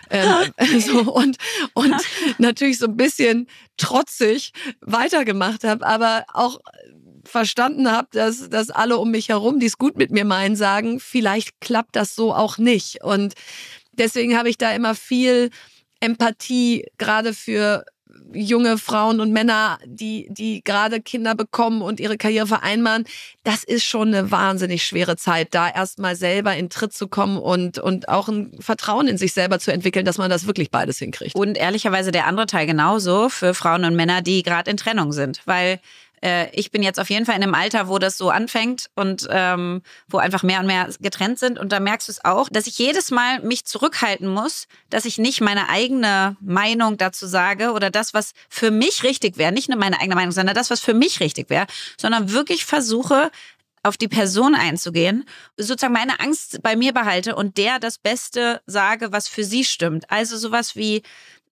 Speaker 1: Und natürlich so ein bisschen trotzig weitergemacht habe, aber auch verstanden habe, dass alle um mich herum, die es gut mit mir meinen, sagen, vielleicht klappt das so auch nicht. Und deswegen habe ich da immer viel Empathie, gerade für junge Frauen und Männer, die gerade Kinder bekommen und ihre Karriere vereinbaren. Das ist schon eine wahnsinnig schwere Zeit, da erstmal selber in Tritt zu kommen und auch ein Vertrauen in sich selber zu entwickeln, dass man das wirklich beides hinkriegt.
Speaker 2: Und ehrlicherweise der andere Teil genauso für Frauen und Männer, die gerade in Trennung sind, weil ich bin jetzt auf jeden Fall in einem Alter, wo das so anfängt und wo einfach mehr und mehr getrennt sind. Und da merkst du es auch, dass ich jedes Mal mich zurückhalten muss, dass ich nicht meine eigene Meinung dazu sage oder das, was für mich richtig wäre, nicht nur meine eigene Meinung, sondern das, was für mich richtig wäre, sondern wirklich versuche, auf die Person einzugehen, sozusagen meine Angst bei mir behalte und der das Beste sage, was für sie stimmt. Also sowas wie,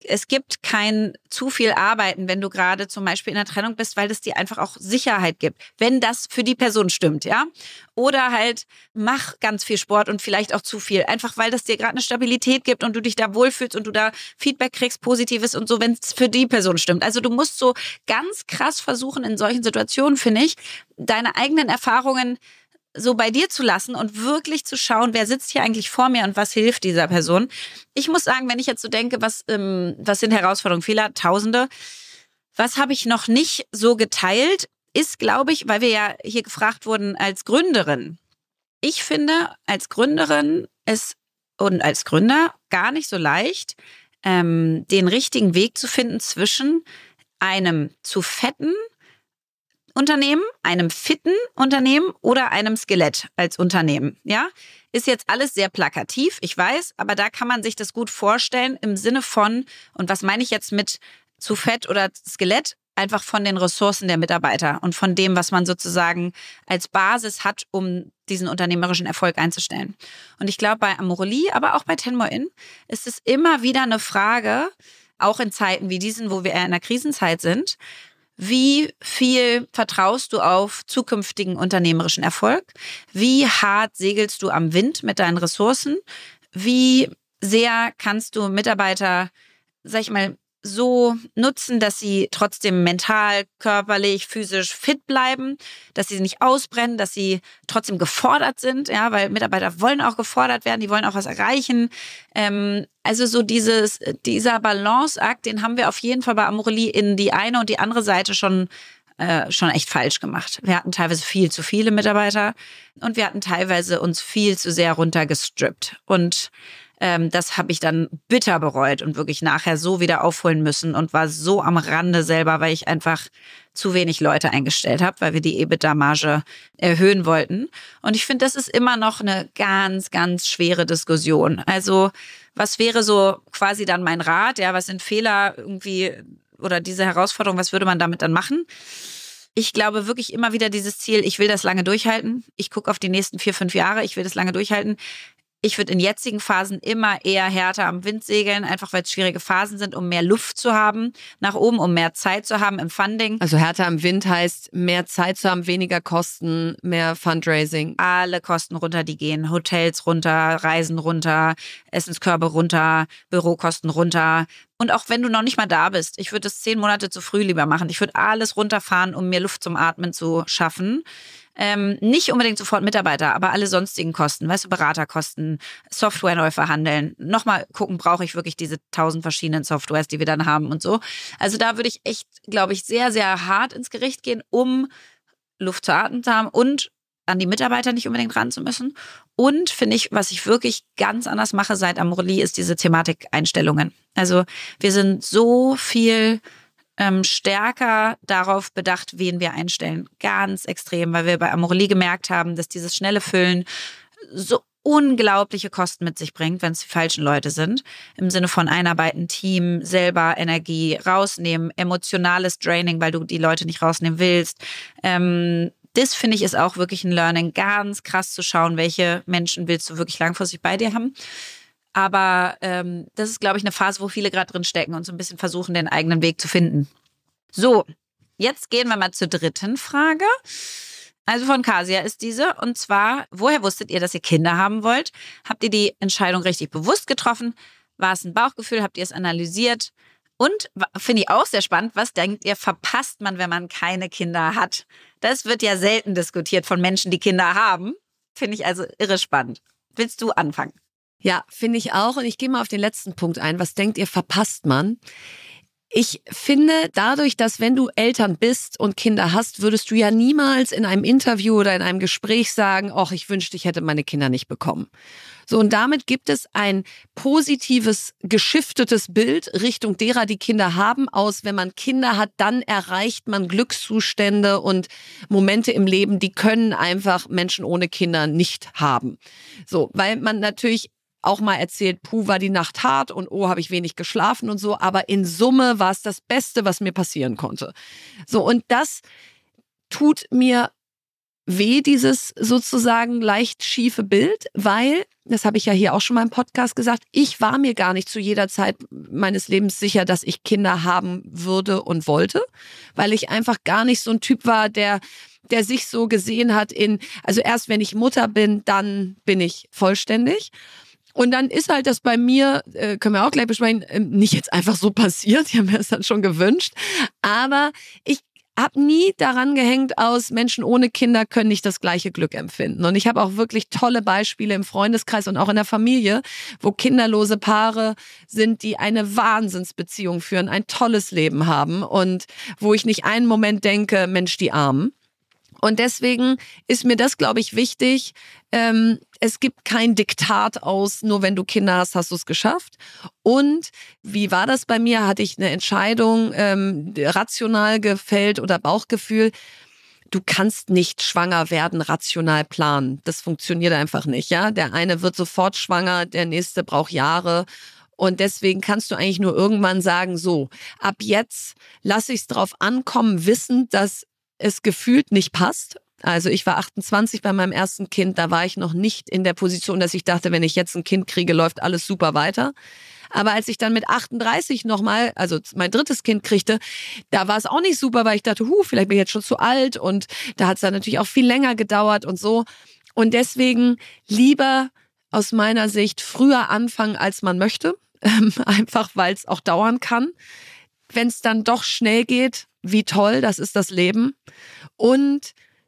Speaker 2: es gibt kein zu viel Arbeiten, wenn du gerade zum Beispiel in der Trennung bist, weil das dir einfach auch Sicherheit gibt, wenn das für die Person stimmt, ja. Oder halt mach ganz viel Sport und vielleicht auch zu viel, einfach weil das dir gerade eine Stabilität gibt und du dich da wohlfühlst und du da Feedback kriegst, Positives und so, wenn es für die Person stimmt. Also du musst so ganz krass versuchen, in solchen Situationen, finde ich, deine eigenen Erfahrungen so bei dir zu lassen und wirklich zu schauen, wer sitzt hier eigentlich vor mir und was hilft dieser Person. Ich muss sagen, wenn ich jetzt so denke, was sind Herausforderungen, Fehler, Tausende, was habe ich noch nicht so geteilt, ist, glaube ich, weil wir ja hier gefragt wurden als Gründerin. Ich finde, als Gründerin und als Gründer gar nicht so leicht, den richtigen Weg zu finden zwischen einem zu fetten Unternehmen, einem fitten Unternehmen oder einem Skelett als Unternehmen, ja? Ist jetzt alles sehr plakativ, ich weiß, aber da kann man sich das gut vorstellen im Sinne von, und was meine ich jetzt mit zu fett oder Skelett? Einfach von den Ressourcen der Mitarbeiter und von dem, was man sozusagen als Basis hat, um diesen unternehmerischen Erfolg einzustellen. Und ich glaube, bei Amorelie, aber auch bei 10 More In, ist es immer wieder eine Frage, auch in Zeiten wie diesen, wo wir eher in einer Krisenzeit sind, wie viel vertraust du auf zukünftigen unternehmerischen Erfolg? Wie hart segelst du am Wind mit deinen Ressourcen? Wie sehr kannst du Mitarbeiter, sag ich mal, so nutzen, dass sie trotzdem mental, körperlich, physisch fit bleiben, dass sie nicht ausbrennen, dass sie trotzdem gefordert sind, ja, weil Mitarbeiter wollen auch gefordert werden, die wollen auch was erreichen. Also so dieser Balanceakt, den haben wir auf jeden Fall bei Amorelie in die eine und die andere Seite schon echt falsch gemacht. Wir hatten teilweise viel zu viele Mitarbeiter und wir hatten teilweise uns viel zu sehr runtergestrippt. Und das habe ich dann bitter bereut und wirklich nachher so wieder aufholen müssen und war so am Rande selber, weil ich einfach zu wenig Leute eingestellt habe, weil wir die EBITDA-Marge erhöhen wollten. Und ich finde, das ist immer noch eine ganz, ganz schwere Diskussion. Also was wäre so quasi dann mein Rat? Ja, was sind Fehler irgendwie oder diese Herausforderung, was würde man damit dann machen? Ich glaube wirklich immer wieder dieses Ziel, ich will das lange durchhalten. Ich gucke auf die nächsten 4, 5 Jahre, ich will das lange durchhalten. Ich würde in jetzigen Phasen immer eher härter am Wind segeln, einfach weil es schwierige Phasen sind, um mehr Luft zu haben nach oben, um mehr Zeit zu haben im Funding.
Speaker 1: Also härter am Wind heißt mehr Zeit zu haben, weniger Kosten, mehr Fundraising.
Speaker 2: Alle Kosten runter, die gehen. Hotels runter, Reisen runter, Essenskörbe runter, Bürokosten runter. Und auch wenn du noch nicht mal da bist, ich würde das 10 Monate zu früh lieber machen. Ich würde alles runterfahren, um mir Luft zum Atmen zu schaffen. Nicht unbedingt sofort Mitarbeiter, aber alle sonstigen Kosten, weißt du, Beraterkosten, Software neu verhandeln, nochmal gucken, brauche ich wirklich diese 1000 verschiedenen Softwares, die wir dann haben und so. Also da würde ich echt, glaube ich, sehr, sehr hart ins Gericht gehen, um Luft zu atmen zu haben und an die Mitarbeiter nicht unbedingt ran zu müssen. Und finde ich, was ich wirklich ganz anders mache seit Amorelie, ist diese Thematik-Einstellungen. Also wir sind so viel stärker darauf bedacht, wen wir einstellen. Ganz extrem, weil wir bei Amorelie gemerkt haben, dass dieses schnelle Füllen so unglaubliche Kosten mit sich bringt, wenn es die falschen Leute sind. Im Sinne von Einarbeiten, Team, selber Energie rausnehmen, emotionales Draining, weil du die Leute nicht rausnehmen willst. Das finde ich ist auch wirklich ein Learning, ganz krass zu schauen, welche Menschen willst du wirklich langfristig bei dir haben. Aber das ist, glaube ich, eine Phase, wo viele gerade drin stecken und so ein bisschen versuchen, den eigenen Weg zu finden. So, jetzt gehen wir mal zur dritten Frage. Also von Kasia ist diese. Und zwar, woher wusstet ihr, dass ihr Kinder haben wollt? Habt ihr die Entscheidung richtig bewusst getroffen? War es ein Bauchgefühl? Habt ihr es analysiert? Und finde ich auch sehr spannend, was denkt ihr, verpasst man, wenn man keine Kinder hat? Das wird ja selten diskutiert von Menschen, die Kinder haben. Finde ich also irre spannend. Willst du anfangen?
Speaker 1: Ja, finde ich auch. Und ich gehe mal auf den letzten Punkt ein. Was denkt ihr, verpasst man? Ich finde, dadurch, dass wenn du Eltern bist und Kinder hast, würdest du ja niemals in einem Interview oder in einem Gespräch sagen, ach, ich wünschte, ich hätte meine Kinder nicht bekommen. So, und damit gibt es ein positives, geschiftetes Bild Richtung derer, die Kinder haben, aus, wenn man Kinder hat, dann erreicht man Glückszustände und Momente im Leben, die können einfach Menschen ohne Kinder nicht haben. So, weil man natürlich auch mal erzählt, puh, war die Nacht hart und oh, habe ich wenig geschlafen und so. Aber in Summe war es das Beste, was mir passieren konnte. So, und das tut mir weh, dieses sozusagen leicht schiefe Bild, weil, das habe ich ja hier auch schon mal im Podcast gesagt, ich war mir gar nicht zu jeder Zeit meines Lebens sicher, dass ich Kinder haben würde und wollte, weil ich einfach gar nicht so ein Typ war, der sich so gesehen hat also erst wenn ich Mutter bin, dann bin ich vollständig. Und dann ist halt das bei mir, können wir auch gleich besprechen, nicht jetzt einfach so passiert, ich habe mir das dann schon gewünscht, aber ich habe nie daran gehängt aus, Menschen ohne Kinder können nicht das gleiche Glück empfinden. Und ich habe auch wirklich tolle Beispiele im Freundeskreis und auch in der Familie, wo kinderlose Paare sind, die eine Wahnsinnsbeziehung führen, ein tolles Leben haben und wo ich nicht einen Moment denke, Mensch, die Armen. Und deswegen ist mir das, glaube ich, wichtig. Es gibt kein Diktat aus, nur wenn du Kinder hast, hast du es geschafft. Und wie war das bei mir? Hatte ich eine Entscheidung rational gefällt oder Bauchgefühl? Du kannst nicht schwanger werden, rational planen. Das funktioniert einfach nicht. Ja, der eine wird sofort schwanger, der nächste braucht Jahre. Und deswegen kannst du eigentlich nur irgendwann sagen, so, ab jetzt lasse ich es drauf ankommen, wissend, dass es gefühlt nicht passt. Also ich war 28 bei meinem ersten Kind, da war ich noch nicht in der Position, dass ich dachte, wenn ich jetzt ein Kind kriege, läuft alles super weiter. Aber als ich dann mit 38 nochmal, also mein drittes Kind kriegte, da war es auch nicht super, weil ich dachte, vielleicht bin ich jetzt schon zu alt und da hat es dann natürlich auch viel länger gedauert und so. Und deswegen lieber aus meiner Sicht früher anfangen, als man möchte, einfach weil es auch dauern kann. Wenn es dann doch schnell geht, wie toll, das ist das Leben. Und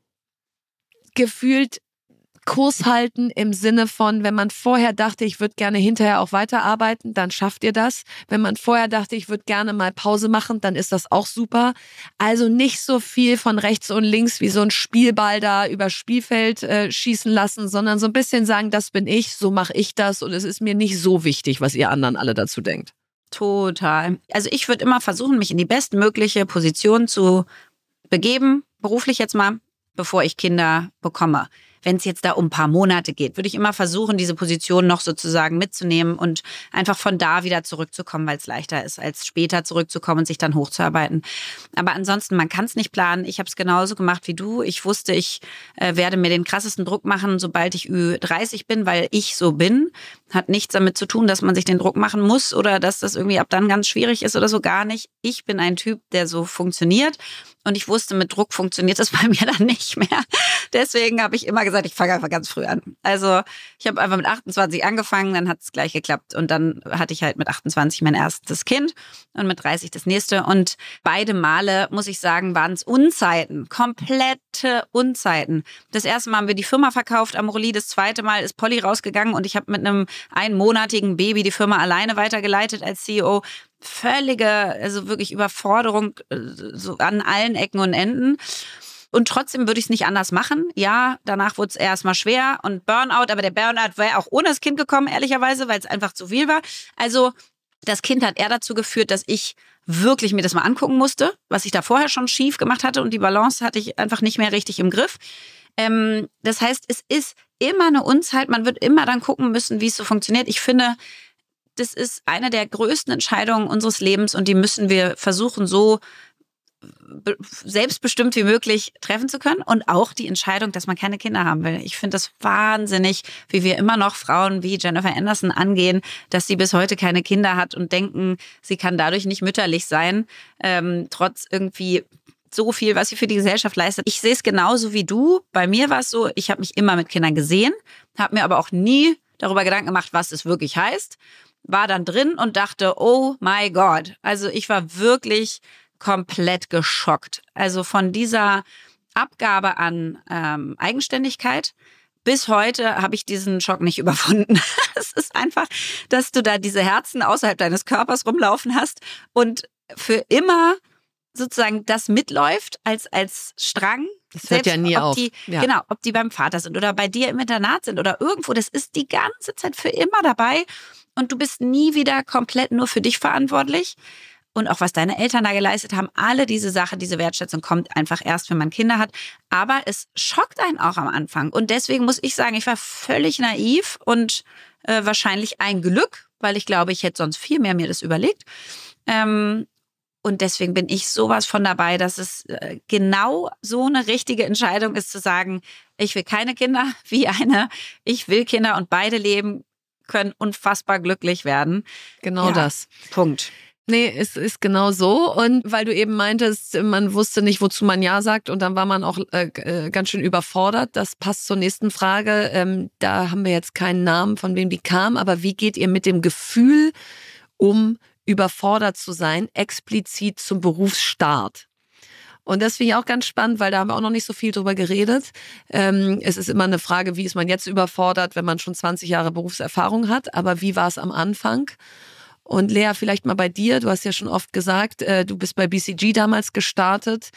Speaker 1: gefühlt Kurs halten im Sinne von, wenn man vorher dachte, ich würde gerne hinterher auch weiterarbeiten, dann schafft ihr das. Wenn man vorher dachte, ich würde gerne mal Pause machen, dann ist das auch super. Also nicht so viel von rechts und links wie so ein Spielball da über Spielfeld schießen lassen, sondern so ein bisschen sagen, das bin ich, so mache ich das und es ist mir nicht so wichtig, was ihr anderen alle dazu denkt.
Speaker 3: Total. Also ich würde immer versuchen, mich in die bestmögliche Position zu begeben, beruflich jetzt mal, bevor ich Kinder bekomme. Wenn es jetzt da um ein paar Monate geht, würde ich immer versuchen, diese Position noch sozusagen mitzunehmen und einfach von da wieder zurückzukommen, weil es leichter ist, als später zurückzukommen und sich dann hochzuarbeiten. Aber ansonsten, man kann es nicht planen. Ich habe es genauso gemacht wie du. Ich wusste, ich werde mir den krassesten Druck machen, sobald ich Ü30 bin, weil ich so bin. Hat nichts damit zu tun, dass man sich den Druck machen muss oder dass das irgendwie ab dann ganz schwierig ist oder so, gar nicht. Ich bin ein Typ, der so funktioniert. Und ich wusste, mit Druck funktioniert das bei mir dann nicht mehr. Deswegen habe ich immer gesagt, ich fange einfach ganz früh an. Also ich habe einfach mit 28 angefangen, dann hat es gleich geklappt. Und dann hatte ich halt mit 28 mein erstes Kind und mit 30 das nächste. Und beide Male, muss ich sagen, waren es Unzeiten, komplette Unzeiten. Das erste Mal haben wir die Firma verkauft, Amorelie. Das zweite Mal ist Polly rausgegangen und ich habe mit einem einmonatigen Baby die Firma alleine weitergeleitet als CEO. Völlige, also wirklich Überforderung so an allen Ecken und Enden. Und trotzdem würde ich es nicht anders machen. Ja, danach wurde es erstmal schwer und Burnout, aber der Burnout wäre auch ohne das Kind gekommen, ehrlicherweise, weil es einfach zu viel war. Also das Kind hat eher dazu geführt, dass ich wirklich mir das mal angucken musste, was ich da vorher schon schief gemacht hatte und die Balance hatte ich einfach nicht mehr richtig im Griff. Das heißt, es ist immer eine Unzeit. Man wird immer dann gucken müssen, wie es so funktioniert. Ich finde, das ist eine der größten Entscheidungen unseres Lebens und die müssen wir versuchen, so selbstbestimmt wie möglich treffen zu können. Und auch die Entscheidung, dass man keine Kinder haben will. Ich finde das wahnsinnig, wie wir immer noch Frauen wie Jennifer Anderson angehen, dass sie bis heute keine Kinder hat und denken, sie kann dadurch nicht mütterlich sein, trotz irgendwie so viel, was sie für die Gesellschaft leistet. Ich sehe es genauso wie du. Bei mir war es so, ich habe mich immer mit Kindern gesehen, habe mir aber auch nie darüber Gedanken gemacht, was es wirklich heißt. War dann drin und dachte, oh my God. Also ich war wirklich komplett geschockt. Also von dieser Abgabe an Eigenständigkeit bis heute habe ich diesen Schock nicht überwunden. Es ist einfach, dass du da diese Herzen außerhalb deines Körpers rumlaufen hast und für immer sozusagen das mitläuft als Strang.
Speaker 1: Das hört ja nie auf.
Speaker 3: Genau, ob die beim Vater sind oder bei dir im Internat sind oder irgendwo, das ist die ganze Zeit für immer dabei und du bist nie wieder komplett nur für dich verantwortlich. Und auch was deine Eltern da geleistet haben, alle diese Sachen, diese Wertschätzung kommt einfach erst, wenn man Kinder hat. Aber es schockt einen auch am Anfang. Und deswegen muss ich sagen, ich war völlig naiv und wahrscheinlich ein Glück, weil ich glaube, ich hätte sonst viel mehr mir das überlegt. Und deswegen bin ich sowas von dabei, dass es genau so eine richtige Entscheidung ist, zu sagen, ich will keine Kinder, ich will Kinder und beide Leben können unfassbar glücklich werden.
Speaker 1: Genau das.
Speaker 3: Punkt.
Speaker 1: Nee, es ist genau so. Und weil du eben meintest, man wusste nicht, wozu man Ja sagt und dann war man auch ganz schön überfordert. Das passt zur nächsten Frage. Da haben wir jetzt keinen Namen, von wem die kam, aber wie geht ihr mit dem Gefühl um, überfordert zu sein, explizit zum Berufsstart? Und das finde ich auch ganz spannend, weil da haben wir auch noch nicht so viel drüber geredet. Es ist immer eine Frage, wie ist man jetzt überfordert, wenn man schon 20 Jahre Berufserfahrung hat, aber wie war es am Anfang? Und Lea, vielleicht mal bei dir, du hast ja schon oft gesagt, du bist bei BCG damals gestartet.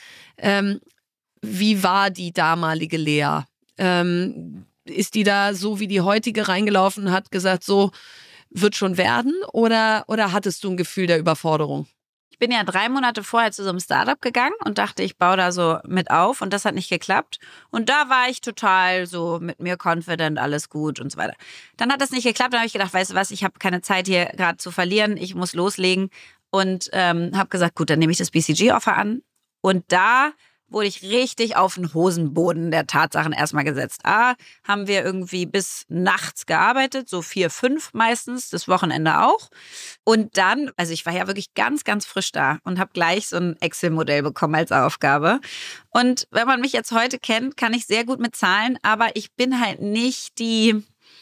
Speaker 1: Wie war die damalige Lea? Ist die da so wie die heutige reingelaufen und hat gesagt, so wird schon werden? Oder hattest du ein Gefühl der Überforderung?
Speaker 3: Ich bin ja 3 Monate vorher zu so einem Startup gegangen und dachte, ich baue da so mit auf und das hat nicht geklappt. Und da war ich total so mit mir confident, alles gut und so weiter. Dann hat das nicht geklappt, dann habe ich gedacht, weißt du was, ich habe keine Zeit hier gerade zu verlieren, ich muss loslegen und habe gesagt, gut, dann nehme ich das BCG-Offer an. Und da wurde ich richtig auf den Hosenboden der Tatsachen erstmal gesetzt. Haben wir irgendwie bis nachts gearbeitet, so 4, 5 meistens, das Wochenende auch. Und dann, also ich war ja wirklich ganz, ganz frisch da und habe gleich so ein Excel-Modell bekommen als Aufgabe. Und wenn man mich jetzt heute kennt, kann ich sehr gut mit Zahlen, aber ich bin halt nicht die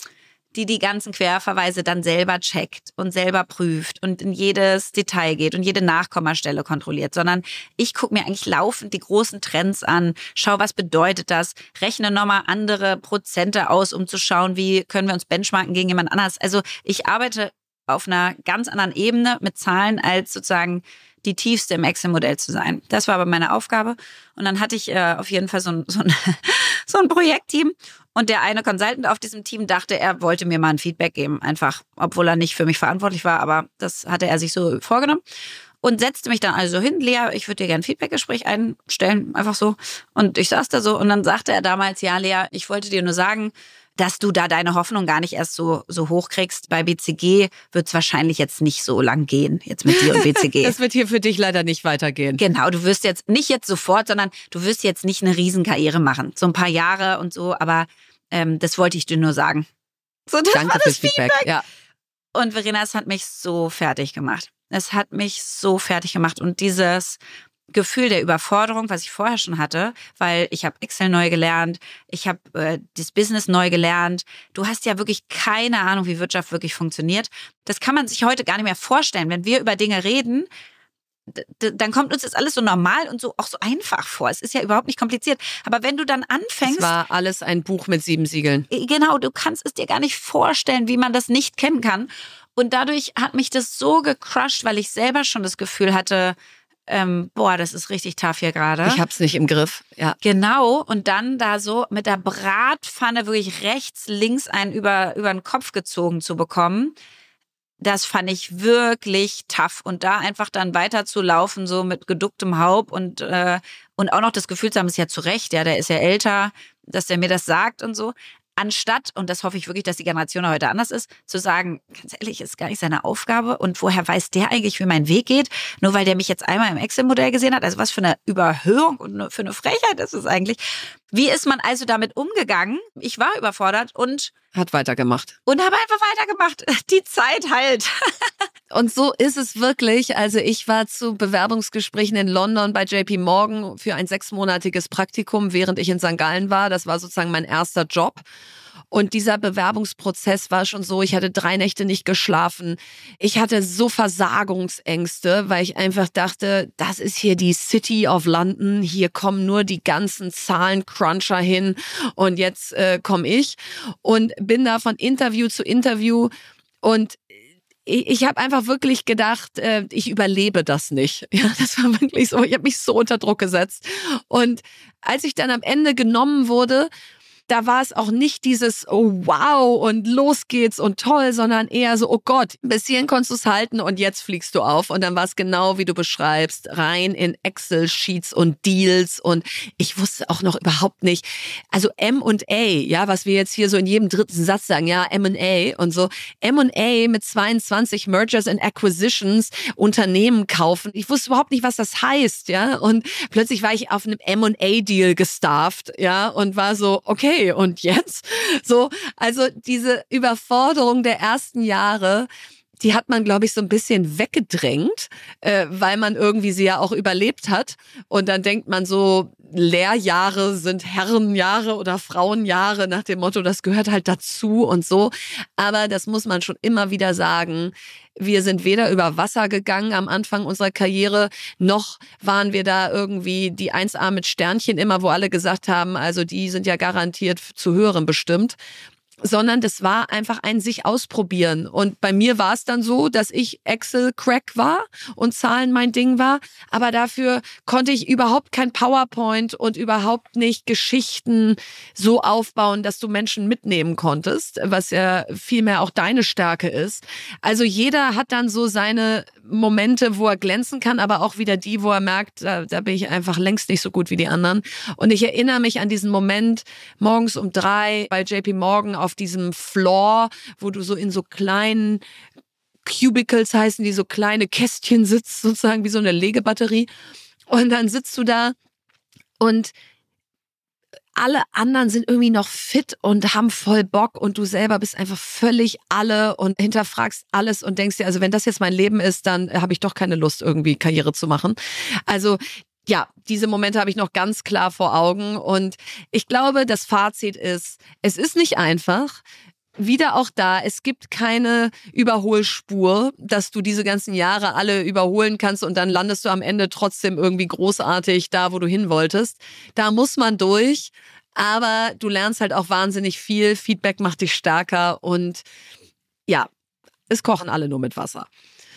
Speaker 3: ganzen Querverweise dann selber checkt und selber prüft und in jedes Detail geht und jede Nachkommastelle kontrolliert, sondern ich gucke mir eigentlich laufend die großen Trends an, schau, was bedeutet das, rechne nochmal andere Prozente aus, um zu schauen, wie können wir uns benchmarken gegen jemand anders. Also ich arbeite auf einer ganz anderen Ebene mit Zahlen, als sozusagen die tiefste im Excel-Modell zu sein. Das war aber meine Aufgabe. Und dann hatte ich auf jeden Fall so ein Projektteam. Und der eine Consultant auf diesem Team dachte, er wollte mir mal ein Feedback geben. Einfach, obwohl er nicht für mich verantwortlich war. Aber das hatte er sich so vorgenommen. Und setzte mich dann also hin, Lea, ich würde dir gerne ein Feedbackgespräch einstellen. Einfach so. Und ich saß da so. Und dann sagte er damals, ja, Lea, ich wollte dir nur sagen, dass du da deine Hoffnung gar nicht erst so hoch kriegst. Bei BCG wird es wahrscheinlich jetzt nicht so lang gehen, jetzt mit dir und BCG.
Speaker 1: Das wird hier für dich leider nicht weitergehen.
Speaker 3: Genau, du wirst jetzt, nicht jetzt sofort, sondern du wirst jetzt nicht eine Riesenkarriere machen. So ein paar Jahre und so, aber das wollte ich dir nur sagen. So, das
Speaker 1: Danke
Speaker 3: war das
Speaker 1: fürs Feedback. Ja.
Speaker 3: Und Verena, es hat mich so fertig gemacht. Es hat mich so fertig gemacht. Und dieses Gefühl der Überforderung, was ich vorher schon hatte, weil ich habe Excel neu gelernt, ich habe das Business neu gelernt. Du hast ja wirklich keine Ahnung, wie Wirtschaft wirklich funktioniert. Das kann man sich heute gar nicht mehr vorstellen. Wenn wir über Dinge reden, dann kommt uns das alles so normal und so auch so einfach vor. Es ist ja überhaupt nicht kompliziert. Aber wenn du dann anfängst...
Speaker 1: Es war alles ein Buch mit 7 Siegeln.
Speaker 3: Genau, du kannst es dir gar nicht vorstellen, wie man das nicht kennen kann. Und dadurch hat mich das so gecrushed, weil ich selber schon das Gefühl hatte, das ist richtig tough hier gerade.
Speaker 1: Ich hab's nicht im Griff, ja.
Speaker 3: Genau, und dann da so mit der Bratpfanne wirklich rechts, links einen über den Kopf gezogen zu bekommen, das fand ich wirklich tough. Und da einfach dann weiter zu laufen, so mit geducktem Haupt und auch noch das Gefühl zu haben, ist ja zu Recht, ja, der ist ja älter, dass der mir das sagt und so. Anstatt, und das hoffe ich wirklich, dass die Generation heute anders ist, zu sagen, ganz ehrlich, ist gar nicht seine Aufgabe und woher weiß der eigentlich, wie mein Weg geht, nur weil der mich jetzt einmal im Excel-Modell gesehen hat, also was für eine Überhöhung und für eine Frechheit ist es eigentlich. Wie ist man also damit umgegangen? Ich war überfordert und
Speaker 1: hat weitergemacht.
Speaker 3: Und habe einfach weitergemacht. Die Zeit halt.
Speaker 1: Und so ist es wirklich. Also ich war zu Bewerbungsgesprächen in London bei JP Morgan für ein 6-monatiges Praktikum, während ich in St. Gallen war. Das war sozusagen mein erster Job. Und dieser Bewerbungsprozess war schon so, ich hatte 3 Nächte nicht geschlafen. Ich hatte so Versagungsängste, weil ich einfach dachte, das ist hier die City of London. Hier kommen nur die ganzen Zahlencruncher hin und jetzt komme ich. Und bin da von Interview zu Interview und ich habe einfach wirklich gedacht, ich überlebe das nicht. Ja, das war wirklich so. Ich habe mich so unter Druck gesetzt. Und als ich dann am Ende genommen wurde, da war es auch nicht dieses, oh wow und los geht's und toll, sondern eher so, oh Gott, bis hierhin konntest du es halten und jetzt fliegst du auf. Und dann war es genau, wie du beschreibst, rein in Excel-Sheets und Deals. Und ich wusste auch noch überhaupt nicht, also M&A, ja, was wir jetzt hier so in jedem dritten Satz sagen, ja, M&A und so. M&A mit 22 Mergers and Acquisitions, Unternehmen kaufen. Ich wusste überhaupt nicht, was das heißt, ja. Und plötzlich war ich auf einem M&A-Deal gestarft, ja, und war so, okay, und jetzt? So, also diese Überforderung der ersten Jahre, die hat man, glaube ich, so ein bisschen weggedrängt, weil man irgendwie sie ja auch überlebt hat. Und dann denkt man so, Lehrjahre sind Herrenjahre oder Frauenjahre nach dem Motto, das gehört halt dazu und so. Aber das muss man schon immer wieder sagen. Wir sind weder über Wasser gegangen am Anfang unserer Karriere, noch waren wir da irgendwie die 1A mit Sternchen immer, wo alle gesagt haben, also die sind ja garantiert zu höherem bestimmt. Sondern das war einfach ein sich ausprobieren. Und bei mir war es dann so, dass ich Excel-Crack war und Zahlen mein Ding war. Aber dafür konnte ich überhaupt kein PowerPoint und überhaupt nicht Geschichten so aufbauen, dass du Menschen mitnehmen konntest, was ja vielmehr auch deine Stärke ist. Also jeder hat dann so seine Momente, wo er glänzen kann, aber auch wieder die, wo er merkt, da bin ich einfach längst nicht so gut wie die anderen. Und ich erinnere mich an diesen Moment morgens um 3 bei JP Morgan auf diesem Floor, wo du so in so kleinen Cubicles heißen, die so kleine Kästchen sitzt, sozusagen wie so eine Legebatterie. Und dann sitzt du da und alle anderen sind irgendwie noch fit und haben voll Bock und du selber bist einfach völlig alle und hinterfragst alles und denkst dir, also wenn das jetzt mein Leben ist, dann habe ich doch keine Lust, irgendwie Karriere zu machen. Also ja, diese Momente habe ich noch ganz klar vor Augen und ich glaube, das Fazit ist, es ist nicht einfach. Wieder auch da, es gibt keine Überholspur, dass du diese ganzen Jahre alle überholen kannst und dann landest du am Ende trotzdem irgendwie großartig da, wo du hin wolltest. Da muss man durch, aber du lernst halt auch wahnsinnig viel. Feedback macht dich stärker und ja, es kochen alle nur mit Wasser.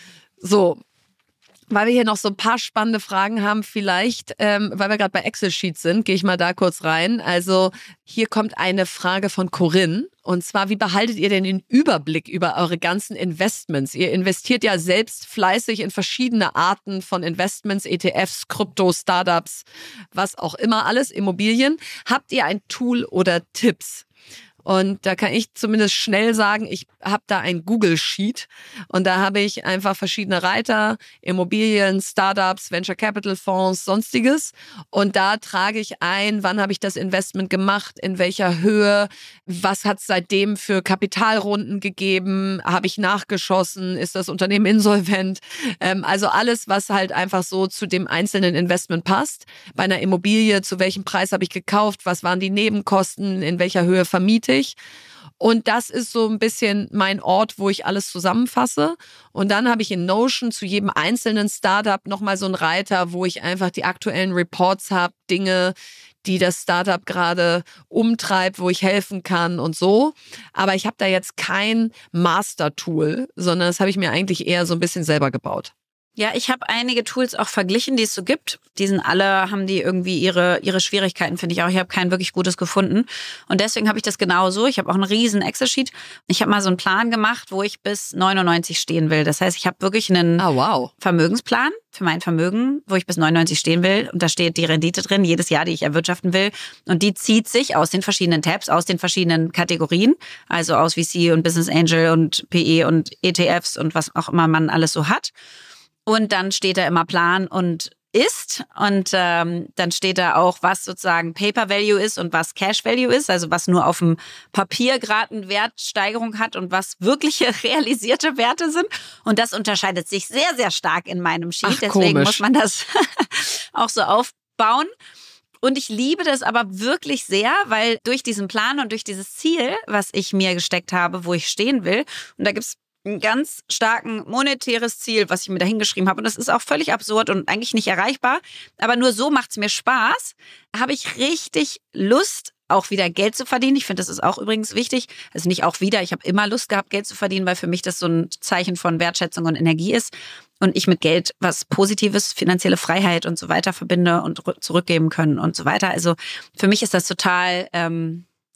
Speaker 1: So. Weil wir hier noch so ein paar spannende Fragen haben, vielleicht, weil wir gerade bei Excel-Sheets sind, gehe ich mal da kurz rein. Also hier kommt eine Frage von Corinne. Und zwar, wie behaltet ihr denn den Überblick über eure ganzen Investments? Ihr investiert ja selbst fleißig in verschiedene Arten von Investments, ETFs, Krypto, Startups, was auch immer, alles, Immobilien. Habt ihr ein Tool oder Tipps? Und da kann ich zumindest schnell sagen, ich habe da ein Google-Sheet und da habe ich einfach verschiedene Reiter, Immobilien, Startups, Venture Capital Fonds, sonstiges. Und da trage ich ein, wann habe ich das Investment gemacht, in welcher Höhe, was hat es seitdem für Kapitalrunden gegeben, habe ich nachgeschossen, ist das Unternehmen insolvent? Also alles, was halt einfach so zu dem einzelnen Investment passt. Bei einer Immobilie, zu welchem Preis habe ich gekauft, was waren die Nebenkosten, in welcher Höhe vermiete ich. Und das ist so ein bisschen mein Ort, wo ich alles zusammenfasse. Und dann habe ich in Notion zu jedem einzelnen Startup nochmal so einen Reiter, wo ich einfach die aktuellen Reports habe, Dinge, die das Startup gerade umtreibt, wo ich helfen kann und so. Aber ich habe da jetzt kein Master-Tool, sondern das habe ich mir eigentlich eher so ein bisschen selber gebaut.
Speaker 3: Ja, ich habe einige Tools auch verglichen, die es so gibt. Die sind alle, haben die irgendwie ihre Schwierigkeiten, finde ich auch. Ich habe kein wirklich gutes gefunden. Und deswegen habe ich das genau so. Ich habe auch einen riesen Excel-Sheet. Ich habe mal so einen Plan gemacht, wo ich bis 99 stehen will. Das heißt, ich habe wirklich einen Vermögensplan für mein Vermögen, wo ich bis 99 stehen will. Und da steht die Rendite drin, jedes Jahr, die ich erwirtschaften will. Und die zieht sich aus den verschiedenen Tabs, aus den verschiedenen Kategorien. Also aus VC und Business Angel und PE und ETFs und was auch immer man alles so hat. Und dann steht da immer Plan und ist. Und dann steht da auch, was sozusagen Paper Value ist und was Cash Value ist. Also was nur auf dem Papier gerade eine Wertsteigerung hat und was wirkliche realisierte Werte sind. Und das unterscheidet sich sehr, sehr stark in meinem Sheet.
Speaker 1: Ach,
Speaker 3: deswegen
Speaker 1: komisch.
Speaker 3: muss man das auch so aufbauen. Und ich liebe das aber wirklich sehr, weil durch diesen Plan und durch dieses Ziel, was ich mir gesteckt habe, wo ich stehen will, und da gibt's ein ganz starken monetäres Ziel, was ich mir da hingeschrieben habe. Und das ist auch völlig absurd und eigentlich nicht erreichbar. Aber nur so macht es mir Spaß. Habe ich richtig Lust, auch wieder Geld zu verdienen. Ich finde, das ist auch übrigens wichtig. Also nicht auch wieder, ich habe immer Lust gehabt, Geld zu verdienen, weil für mich das so ein Zeichen von Wertschätzung und Energie ist. Und ich mit Geld was Positives, finanzielle Freiheit und so weiter verbinde und zurückgeben können und so weiter. Also für mich ist das total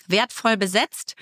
Speaker 3: wertvoll besetzt.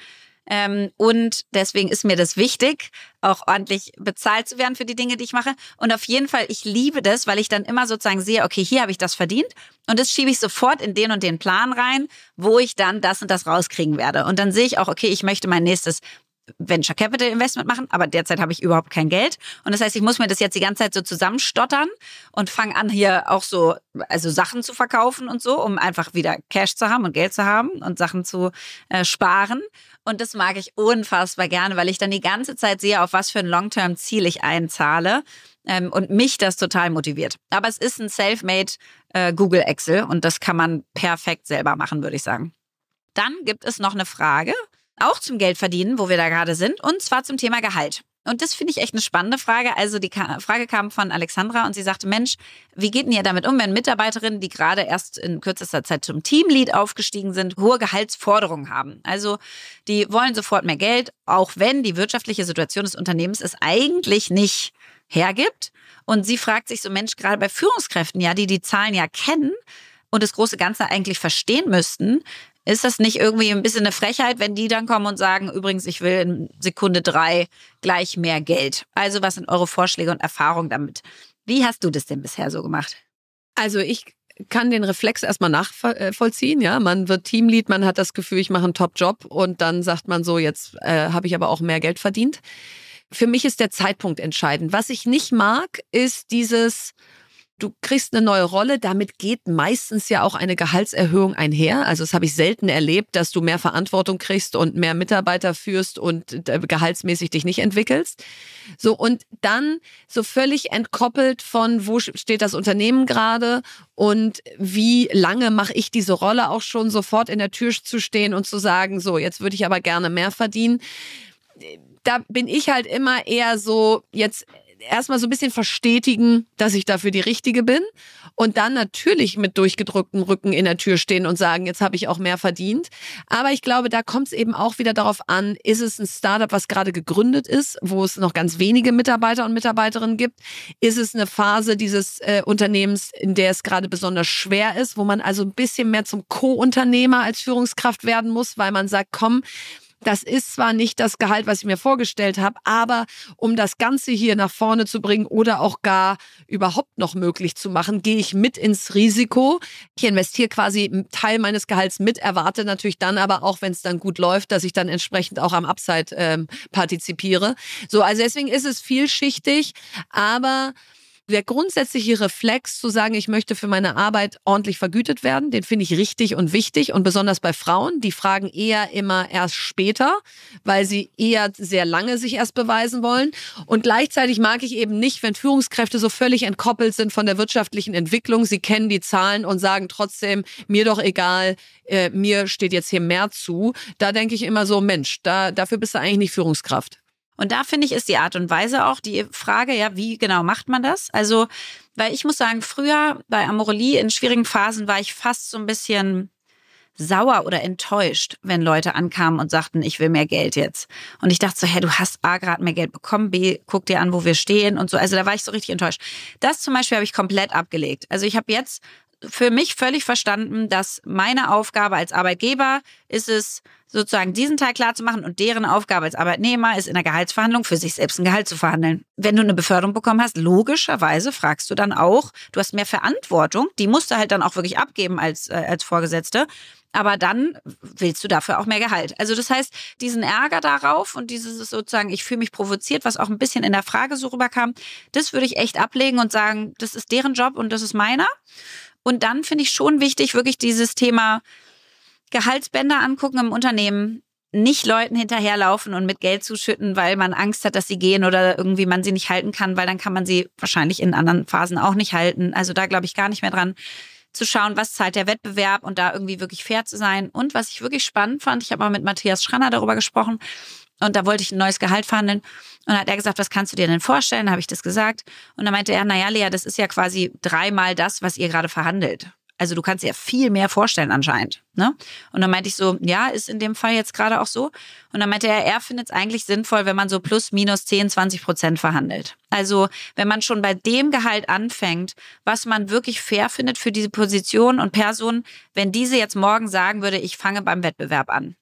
Speaker 3: Und deswegen ist mir das wichtig, auch ordentlich bezahlt zu werden für die Dinge, die ich mache. Und auf jeden Fall, ich liebe das, weil ich dann immer sozusagen sehe, okay, hier habe ich das verdient und das schiebe ich sofort in den und den Plan rein, wo ich dann das und das rauskriegen werde. Und dann sehe ich auch, okay, ich möchte mein nächstes Venture Capital Investment machen, aber derzeit habe ich überhaupt kein Geld. Und das heißt, ich muss mir das jetzt die ganze Zeit so zusammenstottern und fange an, hier auch so, also Sachen zu verkaufen und so, um einfach wieder Cash zu haben und Geld zu haben und Sachen zu sparen. Und das mag ich unfassbar gerne, weil ich dann die ganze Zeit sehe, auf was für ein Long-Term-Ziel ich einzahle und mich das total motiviert. Aber es ist ein Self-Made Google Excel und das kann man perfekt selber machen, würde ich sagen. Dann gibt es noch eine Frage, auch zum Geldverdienen, wo wir da gerade sind, und zwar zum Thema Gehalt. Und das finde ich echt eine spannende Frage. Also die Frage kam von Alexandra und sie sagte, Mensch, wie geht denn ihr damit um, wenn Mitarbeiterinnen, die gerade erst in kürzester Zeit zum Teamlead aufgestiegen sind, hohe Gehaltsforderungen haben? Also die wollen sofort mehr Geld, auch wenn die wirtschaftliche Situation des Unternehmens es eigentlich nicht hergibt. Und sie fragt sich so, Mensch, gerade bei Führungskräften, ja, die Zahlen ja kennen und das große Ganze eigentlich verstehen müssten, ist das nicht irgendwie ein bisschen eine Frechheit, wenn die dann kommen und sagen, übrigens, ich will in Sekunde 3 gleich mehr Geld? Also was sind eure Vorschläge und Erfahrungen damit? Wie hast du das denn bisher so gemacht?
Speaker 1: Also ich kann den Reflex erstmal nachvollziehen. Ja, man wird Teamlead, man hat das Gefühl, ich mache einen Top-Job und dann sagt man so, jetzt habe ich aber auch mehr Geld verdient. Für mich ist der Zeitpunkt entscheidend. Was ich nicht mag, ist dieses... Du kriegst eine neue Rolle, damit geht meistens ja auch eine Gehaltserhöhung einher. Also das habe ich selten erlebt, dass du mehr Verantwortung kriegst und mehr Mitarbeiter führst und gehaltsmäßig dich nicht entwickelst. So, und dann so völlig entkoppelt von, wo steht das Unternehmen gerade und wie lange mache ich diese Rolle auch schon, sofort in der Tür zu stehen und zu sagen, so, jetzt würde ich aber gerne mehr verdienen. Da bin ich halt immer eher so, jetzt erstmal so ein bisschen verstetigen, dass ich dafür die Richtige bin und dann natürlich mit durchgedrücktem Rücken in der Tür stehen und sagen, jetzt habe ich auch mehr verdient. Aber ich glaube, da kommt es eben auch wieder darauf an, ist es ein Startup, was gerade gegründet ist, wo es noch ganz wenige Mitarbeiter und Mitarbeiterinnen gibt? Ist es eine Phase dieses Unternehmens, in der es gerade besonders schwer ist, wo man also ein bisschen mehr zum Co-Unternehmer als Führungskraft werden muss, weil man sagt, komm, das ist zwar nicht das Gehalt, was ich mir vorgestellt habe, aber um das Ganze hier nach vorne zu bringen oder auch gar überhaupt noch möglich zu machen, gehe ich mit ins Risiko. Ich investiere quasi einen Teil meines Gehalts mit, erwarte natürlich dann aber auch, wenn es dann gut läuft, dass ich dann entsprechend auch am Upside partizipiere. So, also deswegen ist es vielschichtig, aber der grundsätzliche Reflex zu sagen, ich möchte für meine Arbeit ordentlich vergütet werden, den finde ich richtig und wichtig und besonders bei Frauen, die fragen eher immer erst später, weil sie eher sehr lange sich erst beweisen wollen und gleichzeitig mag ich eben nicht, wenn Führungskräfte so völlig entkoppelt sind von der wirtschaftlichen Entwicklung, sie kennen die Zahlen und sagen trotzdem, mir doch egal, mir steht jetzt hier mehr zu. Da denke ich immer so, Mensch, dafür bist du eigentlich nicht Führungskraft.
Speaker 3: Und da finde ich, ist die Art und Weise auch die Frage, ja, wie genau macht man das? Also, weil ich muss sagen, früher bei Amorelie in schwierigen Phasen war ich fast so ein bisschen sauer oder enttäuscht, wenn Leute ankamen und sagten, ich will mehr Geld jetzt. Und ich dachte so, du hast A, gerade mehr Geld bekommen, B, guck dir an, wo wir stehen und so. Also da war ich so richtig enttäuscht. Das zum Beispiel habe ich komplett abgelegt. Also ich habe jetzt für mich völlig verstanden, dass meine Aufgabe als Arbeitgeber ist es, sozusagen diesen Teil klar zu machen und deren Aufgabe als Arbeitnehmer ist in der Gehaltsverhandlung für sich selbst ein Gehalt zu verhandeln. Wenn du eine Beförderung bekommen hast, logischerweise fragst du dann auch, du hast mehr Verantwortung, die musst du halt dann auch wirklich abgeben als Vorgesetzte, aber dann willst du dafür auch mehr Gehalt. Also das heißt, diesen Ärger darauf und dieses sozusagen, ich fühle mich provoziert, was auch ein bisschen in der Frage so rüberkam, das würde ich echt ablegen und sagen, das ist deren Job und das ist meiner. Und dann finde ich schon wichtig, wirklich dieses Thema Gehaltsbänder angucken im Unternehmen, nicht Leuten hinterherlaufen und mit Geld zuschütten, weil man Angst hat, dass sie gehen oder irgendwie man sie nicht halten kann, weil dann kann man sie wahrscheinlich in anderen Phasen auch nicht halten. Also da glaube ich gar nicht mehr dran, zu schauen, was zahlt der Wettbewerb und da irgendwie wirklich fair zu sein. Und was ich wirklich spannend fand, ich habe mal mit Matthias Schranner darüber gesprochen und da wollte ich ein neues Gehalt verhandeln und hat er gesagt, was kannst du dir denn vorstellen? Da habe ich das gesagt und dann meinte er, naja Lea, das ist ja quasi 3-mal das, was ihr gerade verhandelt. Also du kannst dir ja viel mehr vorstellen anscheinend. Ne? Und dann meinte ich so, ja, ist in dem Fall jetzt gerade auch so. Und dann meinte er findet es eigentlich sinnvoll, wenn man so plus minus 10-20% verhandelt. Also wenn man schon bei dem Gehalt anfängt, was man wirklich fair findet für diese Position und Person, wenn diese jetzt morgen sagen würde, ich fange beim Wettbewerb an.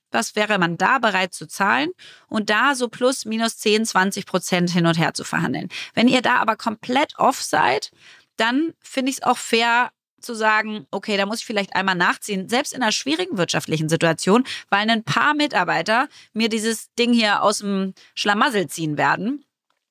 Speaker 3: Was wäre man da bereit zu zahlen? Und da so plus minus 10-20% hin und her zu verhandeln. Wenn ihr da aber komplett off seid, dann finde ich es auch fair zu sagen, okay, da muss ich vielleicht einmal nachziehen, selbst in einer schwierigen wirtschaftlichen Situation, weil ein paar Mitarbeiter mir dieses Ding hier aus dem Schlamassel ziehen werden.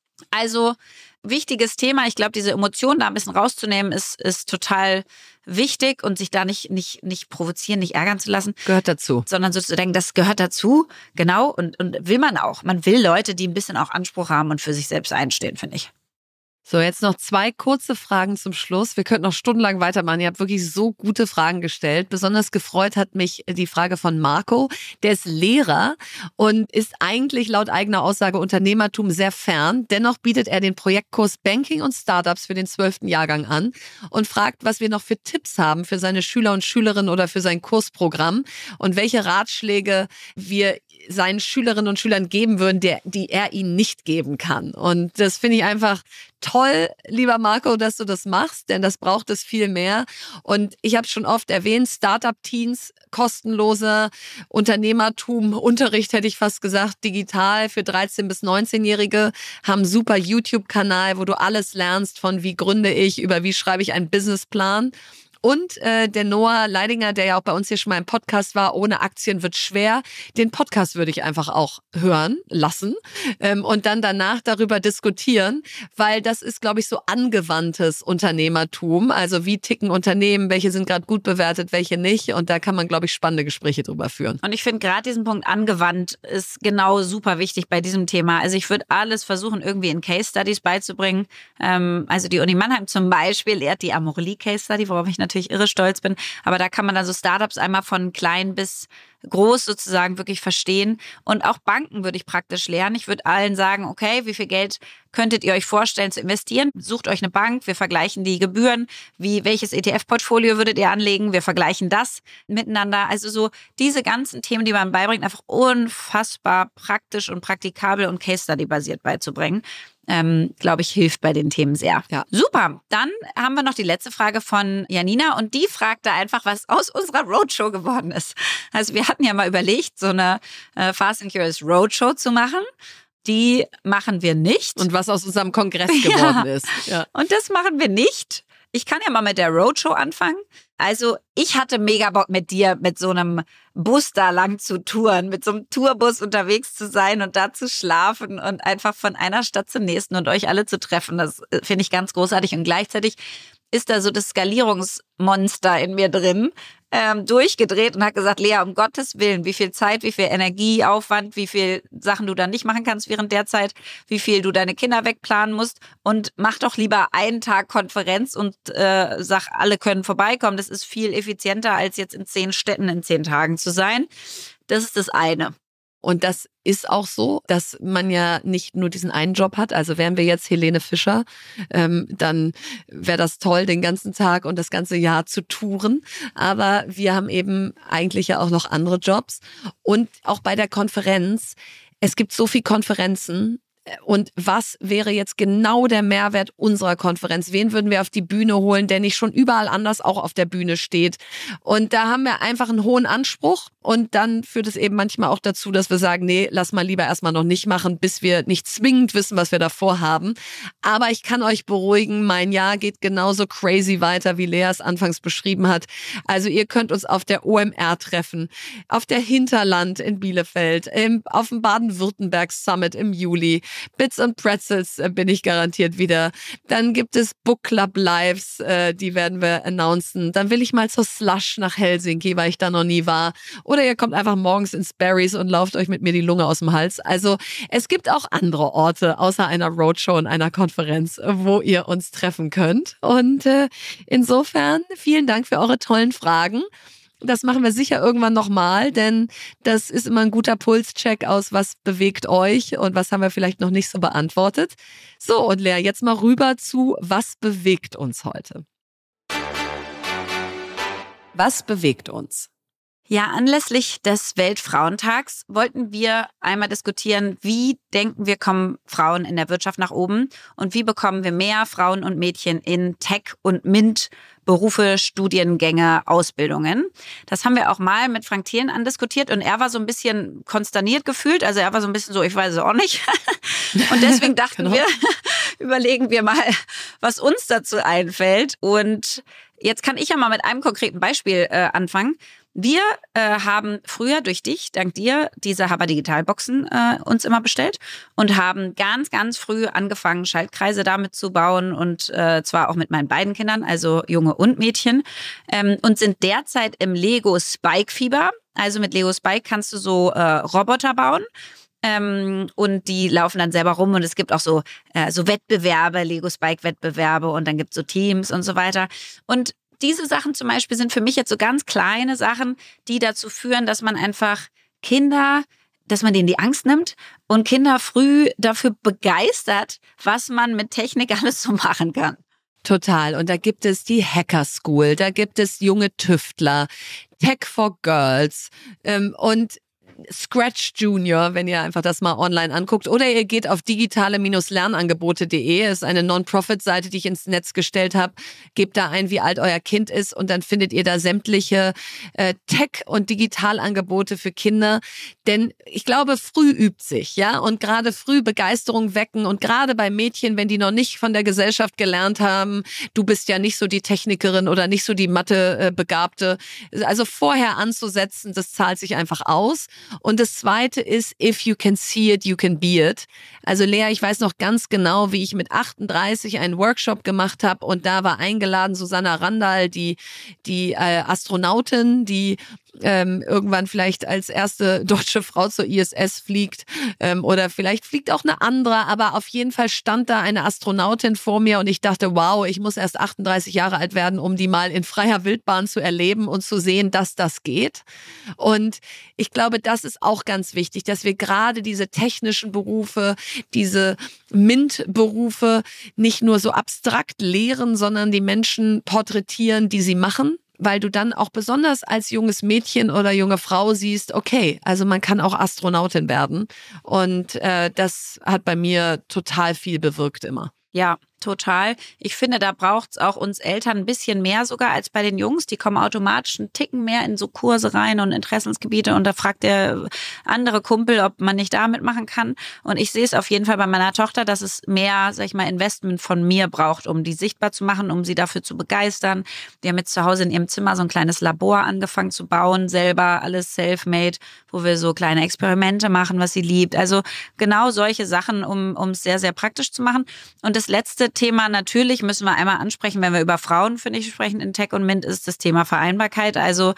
Speaker 3: Also wichtiges Thema. Ich glaube, diese Emotionen da ein bisschen rauszunehmen, ist total wichtig und sich da nicht provozieren, nicht ärgern zu lassen.
Speaker 1: Gehört dazu.
Speaker 3: Sondern so zu denken, das gehört dazu, genau. Und will man auch. Man will Leute, die ein bisschen auch Anspruch haben und für sich selbst einstehen, finde ich.
Speaker 1: So, jetzt noch 2 kurze Fragen zum Schluss. Wir könnten noch stundenlang weitermachen. Ihr habt wirklich so gute Fragen gestellt. Besonders gefreut hat mich die Frage von Marco. Der ist Lehrer und ist eigentlich laut eigener Aussage Unternehmertum sehr fern. Dennoch bietet er den Projektkurs Banking und Startups für den 12. Jahrgang an und fragt, was wir noch für Tipps haben für seine Schüler und Schülerinnen oder für sein Kursprogramm und welche Ratschläge wir seinen Schülerinnen und Schülern geben würden, die er ihnen nicht geben kann. Und das finde ich einfach toll, lieber Marco, dass du das machst, denn das braucht es viel mehr. Und ich habe schon oft erwähnt, Startup-Teens, kostenloser Unternehmertum, Unterricht hätte ich fast gesagt, digital für 13- bis 19-Jährige, haben einen super YouTube-Kanal, wo du alles lernst von wie gründe ich, über wie schreibe ich einen Businessplan. Und der Noah Leidinger, der ja auch bei uns hier schon mal im Podcast war, ohne Aktien wird schwer. Den Podcast würde ich einfach auch hören lassen und dann danach darüber diskutieren, weil das ist, glaube ich, so angewandtes Unternehmertum. Also wie ticken Unternehmen, welche sind gerade gut bewertet, welche nicht. Und da kann man, glaube ich, spannende Gespräche drüber führen.
Speaker 3: Und ich finde gerade diesen Punkt angewandt ist genau super wichtig bei diesem Thema. Also ich würde alles versuchen, irgendwie in Case Studies beizubringen. Also die Uni Mannheim zum Beispiel lehrt die Amorelie Case Study, worauf ich natürlich irre stolz bin. Aber da kann man dann so Startups einmal von klein bis groß sozusagen wirklich verstehen. Und auch Banken würde ich praktisch lernen. Ich würde allen sagen, okay, wie viel Geld könntet ihr euch vorstellen zu investieren? Sucht euch eine Bank, wir vergleichen die Gebühren. Welches ETF-Portfolio würdet ihr anlegen? Wir vergleichen das miteinander. Also so diese ganzen Themen, die man beibringt, einfach unfassbar praktisch und praktikabel und Case-Study-basiert beizubringen. Glaube ich, hilft bei den Themen sehr.
Speaker 1: Ja.
Speaker 3: Super. Dann haben wir noch die letzte Frage von Janina und die fragte einfach, was aus unserer Roadshow geworden ist. Also wir hatten ja mal überlegt, so eine Fast and Curious Roadshow zu machen. Die machen wir nicht.
Speaker 1: Und was aus unserem Kongress geworden ist. Ja.
Speaker 3: Und das machen wir nicht. Ich kann ja mal mit der Roadshow anfangen. Also ich hatte mega Bock mit dir, mit so einem Bus da lang zu touren, mit so einem Tourbus unterwegs zu sein und da zu schlafen und einfach von einer Stadt zur nächsten und euch alle zu treffen. Das finde ich ganz großartig. Und gleichzeitig ist da so das Skalierungsmonster in mir drin, durchgedreht und hat gesagt, Lea, um Gottes Willen, wie viel Zeit, wie viel Energieaufwand, wie viel Sachen du dann nicht machen kannst während der Zeit, wie viel du deine Kinder wegplanen musst und mach doch lieber einen Tag Konferenz und sag, alle können vorbeikommen. Das ist viel effizienter, als jetzt in 10 Städten in 10 Tagen zu sein. Das ist das eine.
Speaker 1: Und das ist auch so, dass man ja nicht nur diesen einen Job hat. Also wären wir jetzt Helene Fischer, dann wäre das toll, den ganzen Tag und das ganze Jahr zu touren. Aber wir haben eben eigentlich ja auch noch andere Jobs. Und auch bei der Konferenz, es gibt so viele Konferenzen. Und was wäre jetzt genau der Mehrwert unserer Konferenz? Wen würden wir auf die Bühne holen, der nicht schon überall anders auch auf der Bühne steht? Und da haben wir einfach einen hohen Anspruch. Und dann führt es eben manchmal auch dazu, dass wir sagen, nee, lass mal lieber erstmal noch nicht machen, bis wir nicht zwingend wissen, was wir davor haben. Aber ich kann euch beruhigen, mein Jahr geht genauso crazy weiter, wie Lea es anfangs beschrieben hat. Also ihr könnt uns auf der OMR treffen, auf der Hinterland in Bielefeld, auf dem Baden-Württemberg Summit im Juli. Bits und Pretzels bin ich garantiert wieder. Dann gibt es Book Club Lives, die werden wir announcen. Dann will ich mal zur Slush nach Helsinki, weil ich da noch nie war. Oder ihr kommt einfach morgens ins Barry's und lauft euch mit mir die Lunge aus dem Hals. Also es gibt auch andere Orte außer einer Roadshow und einer Konferenz, wo ihr uns treffen könnt. Und insofern vielen Dank für eure tollen Fragen. Das machen wir sicher irgendwann nochmal, denn das ist immer ein guter Pulscheck aus, was bewegt euch und was haben wir vielleicht noch nicht so beantwortet. So, und Lea, jetzt mal rüber zu, was bewegt uns heute? Was bewegt uns?
Speaker 3: Ja, anlässlich des Weltfrauentags wollten wir einmal diskutieren, wie denken wir, kommen Frauen in der Wirtschaft nach oben und wie bekommen wir mehr Frauen und Mädchen in Tech- und MINT Berufe, Studiengänge, Ausbildungen. Das haben wir auch mal mit Frank Thelen andiskutiert und er war so ein bisschen konsterniert gefühlt. Also er war so ein bisschen so, ich weiß es auch nicht. Und deswegen dachten wir, überlegen wir mal, was uns dazu einfällt. Und jetzt kann ich ja mal mit einem konkreten Beispiel anfangen. Wir haben früher durch dich, dank dir, diese Haber Digitalboxen uns immer bestellt und haben ganz, ganz früh angefangen, Schaltkreise damit zu bauen und zwar auch mit meinen beiden Kindern, also Junge und Mädchen, und sind derzeit im Lego Spike-Fieber. Also mit Lego Spike kannst du so Roboter bauen. Und die laufen dann selber rum und es gibt auch so Wettbewerbe, Lego Spike-Wettbewerbe und dann gibt es so Teams und so weiter. Und diese Sachen zum Beispiel sind für mich jetzt so ganz kleine Sachen, die dazu führen, dass man einfach dass man denen die Angst nimmt und Kinder früh dafür begeistert, was man mit Technik alles so machen kann.
Speaker 1: Total. Und da gibt es die Hacker School, da gibt es junge Tüftler, Tech for Girls und Scratch Junior, wenn ihr einfach das mal online anguckt. Oder ihr geht auf digitale-lernangebote.de, ist eine Non-Profit-Seite, die ich ins Netz gestellt habe. Gebt da ein, wie alt euer Kind ist und dann findet ihr da sämtliche Tech- und Digitalangebote für Kinder. Denn ich glaube, früh übt sich, ja, und gerade früh Begeisterung wecken und gerade bei Mädchen, wenn die noch nicht von der Gesellschaft gelernt haben, du bist ja nicht so die Technikerin oder nicht so die Mathe-Begabte. Also vorher anzusetzen, das zahlt sich einfach aus. Und das Zweite ist, if you can see it, you can be it. Also Lea, ich weiß noch ganz genau, wie ich mit 38 einen Workshop gemacht habe und da war eingeladen Susanna Randall, die Astronautin, die irgendwann vielleicht als erste deutsche Frau zur ISS fliegt oder vielleicht fliegt auch eine andere, aber auf jeden Fall stand da eine Astronautin vor mir und ich dachte, wow, ich muss erst 38 Jahre alt werden, um die mal in freier Wildbahn zu erleben und zu sehen, dass das geht. Und ich glaube, das ist auch ganz wichtig, dass wir gerade diese technischen Berufe, diese MINT-Berufe nicht nur so abstrakt lehren, sondern die Menschen porträtieren, die sie machen. Weil du dann auch besonders als junges Mädchen oder junge Frau siehst, okay, also man kann auch Astronautin werden. Und das hat bei mir total viel bewirkt immer.
Speaker 3: Ja, total. Ich finde, da braucht es auch uns Eltern ein bisschen mehr sogar als bei den Jungs. Die kommen automatisch einen Ticken mehr in so Kurse rein und Interessensgebiete und da fragt der andere Kumpel, ob man nicht da mitmachen kann. Und ich sehe es auf jeden Fall bei meiner Tochter, dass es mehr, sag ich mal, Investment von mir braucht, um die sichtbar zu machen, um sie dafür zu begeistern. Die haben jetzt zu Hause in ihrem Zimmer so ein kleines Labor angefangen zu bauen, selber alles self-made, wo wir so kleine Experimente machen, was sie liebt. Also genau solche Sachen, um es sehr, sehr praktisch zu machen. Und das letzte Thema natürlich müssen wir einmal ansprechen, wenn wir über Frauen, finde ich, sprechen in Tech und MINT, ist das Thema Vereinbarkeit. Also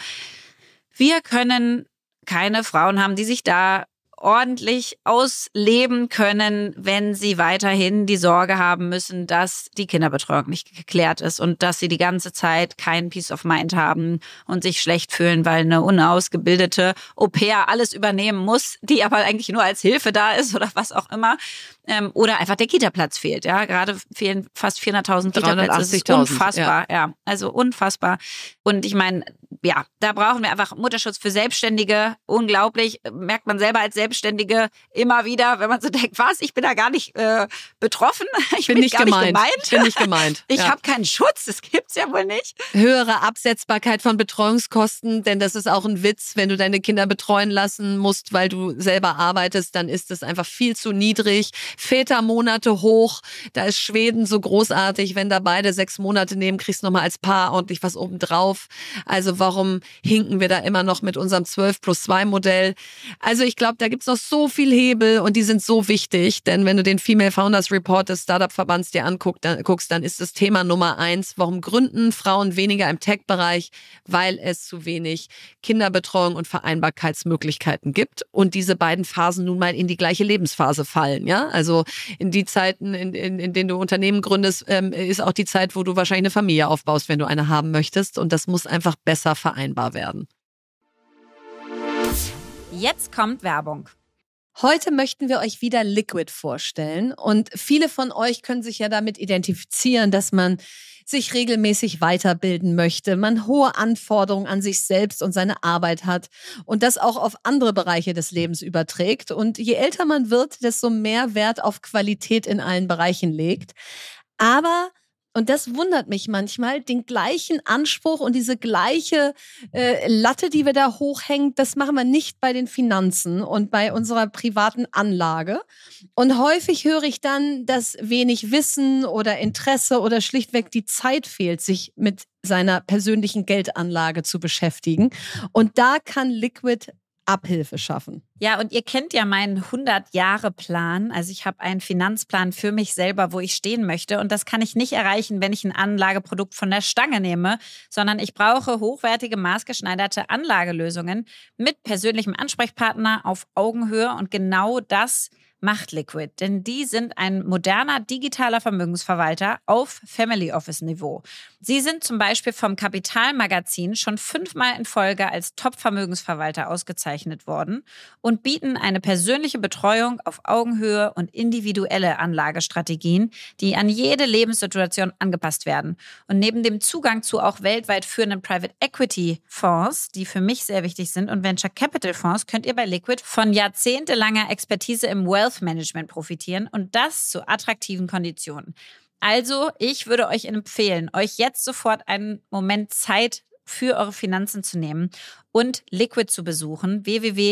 Speaker 3: wir können keine Frauen haben, die sich da ordentlich ausleben können, wenn sie weiterhin die Sorge haben müssen, dass die Kinderbetreuung nicht geklärt ist und dass sie die ganze Zeit kein Peace of Mind haben und sich schlecht fühlen, weil eine unausgebildete Au-pair alles übernehmen muss, die aber eigentlich nur als Hilfe da ist oder was auch immer. Oder einfach der Kita-Platz fehlt. Ja, gerade fehlen fast 400.000 Kita-Plätze. Das ist unfassbar. Ja, also unfassbar. Und ich meine, ja, da brauchen wir einfach Mutterschutz für Selbstständige. Unglaublich, merkt man selber als Selbstständige immer wieder, wenn man so denkt, was, ich bin da gar nicht betroffen. Ich bin nicht gemeint.
Speaker 1: Bin nicht gemeint.
Speaker 3: Ich habe keinen Schutz, das gibt's ja wohl nicht.
Speaker 1: Höhere Absetzbarkeit von Betreuungskosten, denn das ist auch ein Witz, wenn du deine Kinder betreuen lassen musst, weil du selber arbeitest, dann ist das einfach viel zu niedrig. Vätermonate hoch, da ist Schweden so großartig, wenn da beide 6 Monate nehmen, kriegst du nochmal als Paar ordentlich was obendrauf. Also warum hinken wir da immer noch mit unserem 12+2-Modell? Also ich glaube, da gibt's noch so viel Hebel und die sind so wichtig, denn wenn du den Female Founders Report des Startup-Verbands dir anguckst, dann ist das Thema Nummer 1, warum gründen Frauen weniger im Tech-Bereich? Weil es zu wenig Kinderbetreuung und Vereinbarkeitsmöglichkeiten gibt und diese beiden Phasen nun mal in die gleiche Lebensphase fallen, ja? Also in die Zeiten, in denen du Unternehmen gründest, ist auch die Zeit, wo du wahrscheinlich eine Familie aufbaust, wenn du eine haben möchtest. Und das muss einfach besser vereinbar werden.
Speaker 2: Jetzt kommt Werbung.
Speaker 1: Heute möchten wir euch wieder Liquid vorstellen. Und viele von euch können sich ja damit identifizieren, dass man sich regelmäßig weiterbilden möchte, man hohe Anforderungen an sich selbst und seine Arbeit hat und das auch auf andere Bereiche des Lebens überträgt. Und je älter man wird, desto mehr Wert auf Qualität in allen Bereichen legt. Aber und das wundert mich manchmal, den gleichen Anspruch und diese gleiche Latte, die wir da hochhängen, das machen wir nicht bei den Finanzen und bei unserer privaten Anlage. Und häufig höre ich dann, dass wenig Wissen oder Interesse oder schlichtweg die Zeit fehlt, sich mit seiner persönlichen Geldanlage zu beschäftigen. Und da kann Liquid Abhilfe schaffen.
Speaker 2: Ja, und ihr kennt ja meinen 100-Jahre-Plan. Also ich habe einen Finanzplan für mich selber, wo ich stehen möchte. Und das kann ich nicht erreichen, wenn ich ein Anlageprodukt von der Stange nehme, sondern ich brauche hochwertige, maßgeschneiderte Anlagelösungen mit persönlichem Ansprechpartner auf Augenhöhe. Und genau das macht Liquid, denn die sind ein moderner digitaler Vermögensverwalter auf Family Office Niveau. Sie sind zum Beispiel vom Kapital-Magazin schon 5-mal in Folge als Top-Vermögensverwalter ausgezeichnet worden und bieten eine persönliche Betreuung auf Augenhöhe und individuelle Anlagestrategien, die an jede Lebenssituation angepasst werden. Und neben dem Zugang zu auch weltweit führenden Private Equity Fonds, die für mich sehr wichtig sind, und Venture Capital Fonds, könnt ihr bei Liquid von jahrzehntelanger Expertise im Wealth Management profitieren und das zu attraktiven Konditionen. Also, ich würde euch empfehlen, euch jetzt sofort einen Moment Zeit für eure Finanzen zu nehmen und Liquid zu besuchen.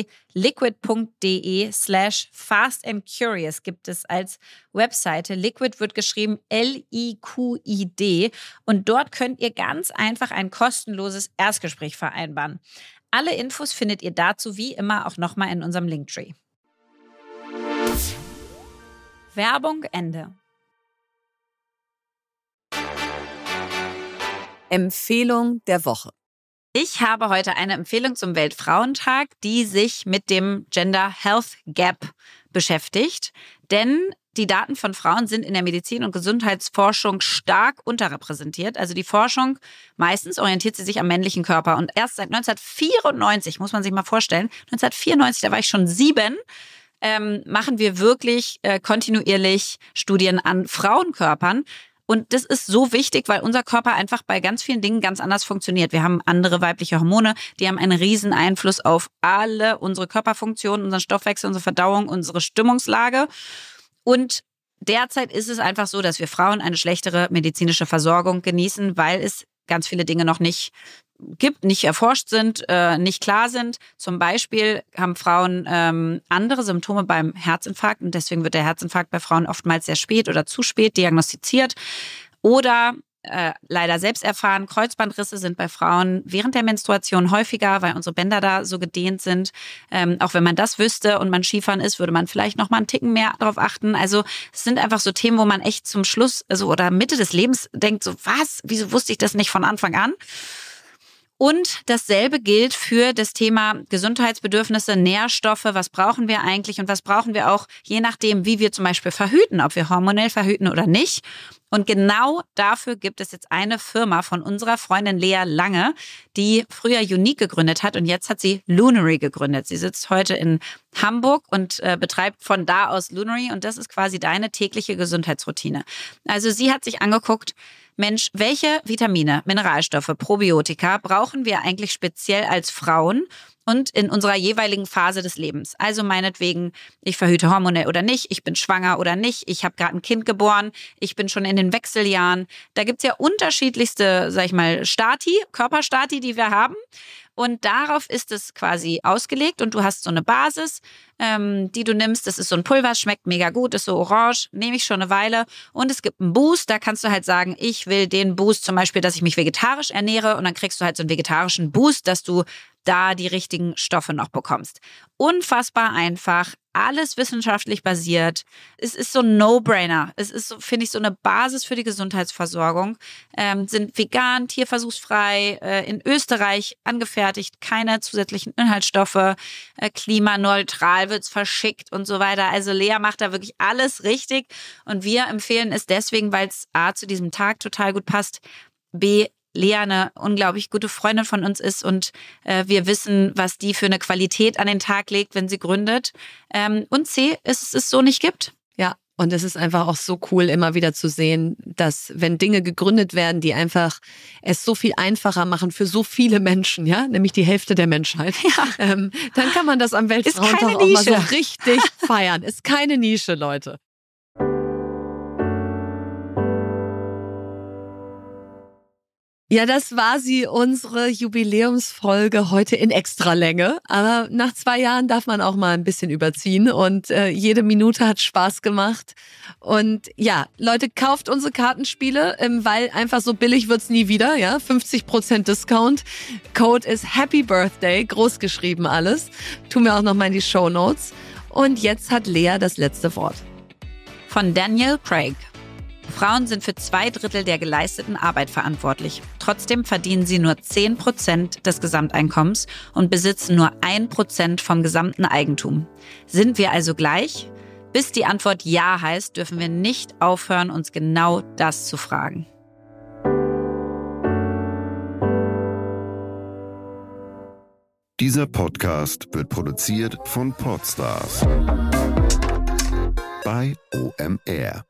Speaker 2: www.liquid.de/fastandcurious gibt es als Webseite. Liquid wird geschrieben LIQID und dort könnt ihr ganz einfach ein kostenloses Erstgespräch vereinbaren. Alle Infos findet ihr dazu wie immer auch nochmal in unserem Linktree. Werbung Ende.
Speaker 1: Empfehlung der Woche.
Speaker 3: Ich habe heute eine Empfehlung zum Weltfrauentag, die sich mit dem Gender Health Gap beschäftigt. Denn die Daten von Frauen sind in der Medizin- und Gesundheitsforschung stark unterrepräsentiert. Also die Forschung, meistens orientiert sie sich am männlichen Körper. Und erst seit 1994, muss man sich mal vorstellen, 1994, da war ich schon 7, machen wir wirklich kontinuierlich Studien an Frauenkörpern. Und das ist so wichtig, weil unser Körper einfach bei ganz vielen Dingen ganz anders funktioniert. Wir haben andere weibliche Hormone, die haben einen riesen Einfluss auf alle unsere Körperfunktionen, unseren Stoffwechsel, unsere Verdauung, unsere Stimmungslage. Und derzeit ist es einfach so, dass wir Frauen eine schlechtere medizinische Versorgung genießen, weil es ganz viele Dinge noch nicht gibt, nicht erforscht sind, nicht klar sind. Zum Beispiel haben Frauen andere Symptome beim Herzinfarkt und deswegen wird der Herzinfarkt bei Frauen oftmals sehr spät oder zu spät diagnostiziert. Oder leider selbst erfahren, Kreuzbandrisse sind bei Frauen während der Menstruation häufiger, weil unsere Bänder da so gedehnt sind. Auch wenn man das wüsste und man Skifahren ist, würde man vielleicht noch mal einen Ticken mehr darauf achten. Also es sind einfach so Themen, wo man echt zum Schluss oder Mitte des Lebens denkt, so was, wieso wusste ich das nicht von Anfang an? Und dasselbe gilt für das Thema Gesundheitsbedürfnisse, Nährstoffe. Was brauchen wir eigentlich und was brauchen wir auch, je nachdem, wie wir zum Beispiel verhüten, ob wir hormonell verhüten oder nicht. Und genau dafür gibt es jetzt eine Firma von unserer Freundin Lea Lange, die früher Unique gegründet hat und jetzt hat sie Lunary gegründet. Sie sitzt heute in Hamburg und betreibt von da aus Lunary und das ist quasi deine tägliche Gesundheitsroutine. Also sie hat sich angeguckt, Mensch, welche Vitamine, Mineralstoffe, Probiotika brauchen wir eigentlich speziell als Frauen und in unserer jeweiligen Phase des Lebens? Also meinetwegen, ich verhüte hormonell oder nicht, ich bin schwanger oder nicht, ich habe gerade ein Kind geboren, ich bin schon in den Wechseljahren. Da gibt's ja unterschiedlichste, sag ich mal, Körperstati, die wir haben. Und darauf ist es quasi ausgelegt und du hast so eine Basis, die du nimmst. Das ist so ein Pulver, schmeckt mega gut, ist so orange, nehme ich schon eine Weile. Und es gibt einen Boost, da kannst du halt sagen, ich will den Boost zum Beispiel, dass ich mich vegetarisch ernähre und dann kriegst du halt so einen vegetarischen Boost, dass du da die richtigen Stoffe noch bekommst. Unfassbar einfach, alles wissenschaftlich basiert. Es ist so ein No-Brainer. Es ist, so, finde ich, so eine Basis für die Gesundheitsversorgung. Sind vegan, tierversuchsfrei, in Österreich angefertigt, keine zusätzlichen Inhaltsstoffe, klimaneutral wird's verschickt und so weiter. Also Lea macht da wirklich alles richtig und wir empfehlen es deswegen, weil es A, zu diesem Tag total gut passt, B, Lea eine unglaublich gute Freundin von uns ist und wir wissen, was die für eine Qualität an den Tag legt, wenn sie gründet. Und C, es so nicht gibt.
Speaker 1: Ja, und es ist einfach auch so cool, immer wieder zu sehen, dass wenn Dinge gegründet werden, die einfach es so viel einfacher machen für so viele Menschen, ja, nämlich die Hälfte der Menschheit, dann kann man das am Weltfrauentag auch mal so richtig feiern. Ist keine Nische, Leute. Ja, das war sie, unsere Jubiläumsfolge heute in Extralänge. Aber nach 2 Jahren darf man auch mal ein bisschen überziehen und jede Minute hat Spaß gemacht. Und ja, Leute, kauft unsere Kartenspiele, weil einfach so billig wird's nie wieder. Ja, 50% Discount. Code ist Happy Birthday, groß geschrieben alles. Tun wir auch noch mal in die Shownotes. Und jetzt hat Lea das letzte Wort.
Speaker 3: Von Daniel Craig. Frauen sind für 2/3 der geleisteten Arbeit verantwortlich. Trotzdem verdienen sie nur 10% des Gesamteinkommens und besitzen nur 1% vom gesamten Eigentum. Sind wir also gleich? Bis die Antwort Ja heißt, dürfen wir nicht aufhören, uns genau das zu fragen.
Speaker 4: Dieser Podcast wird produziert von Podstars bei OMR.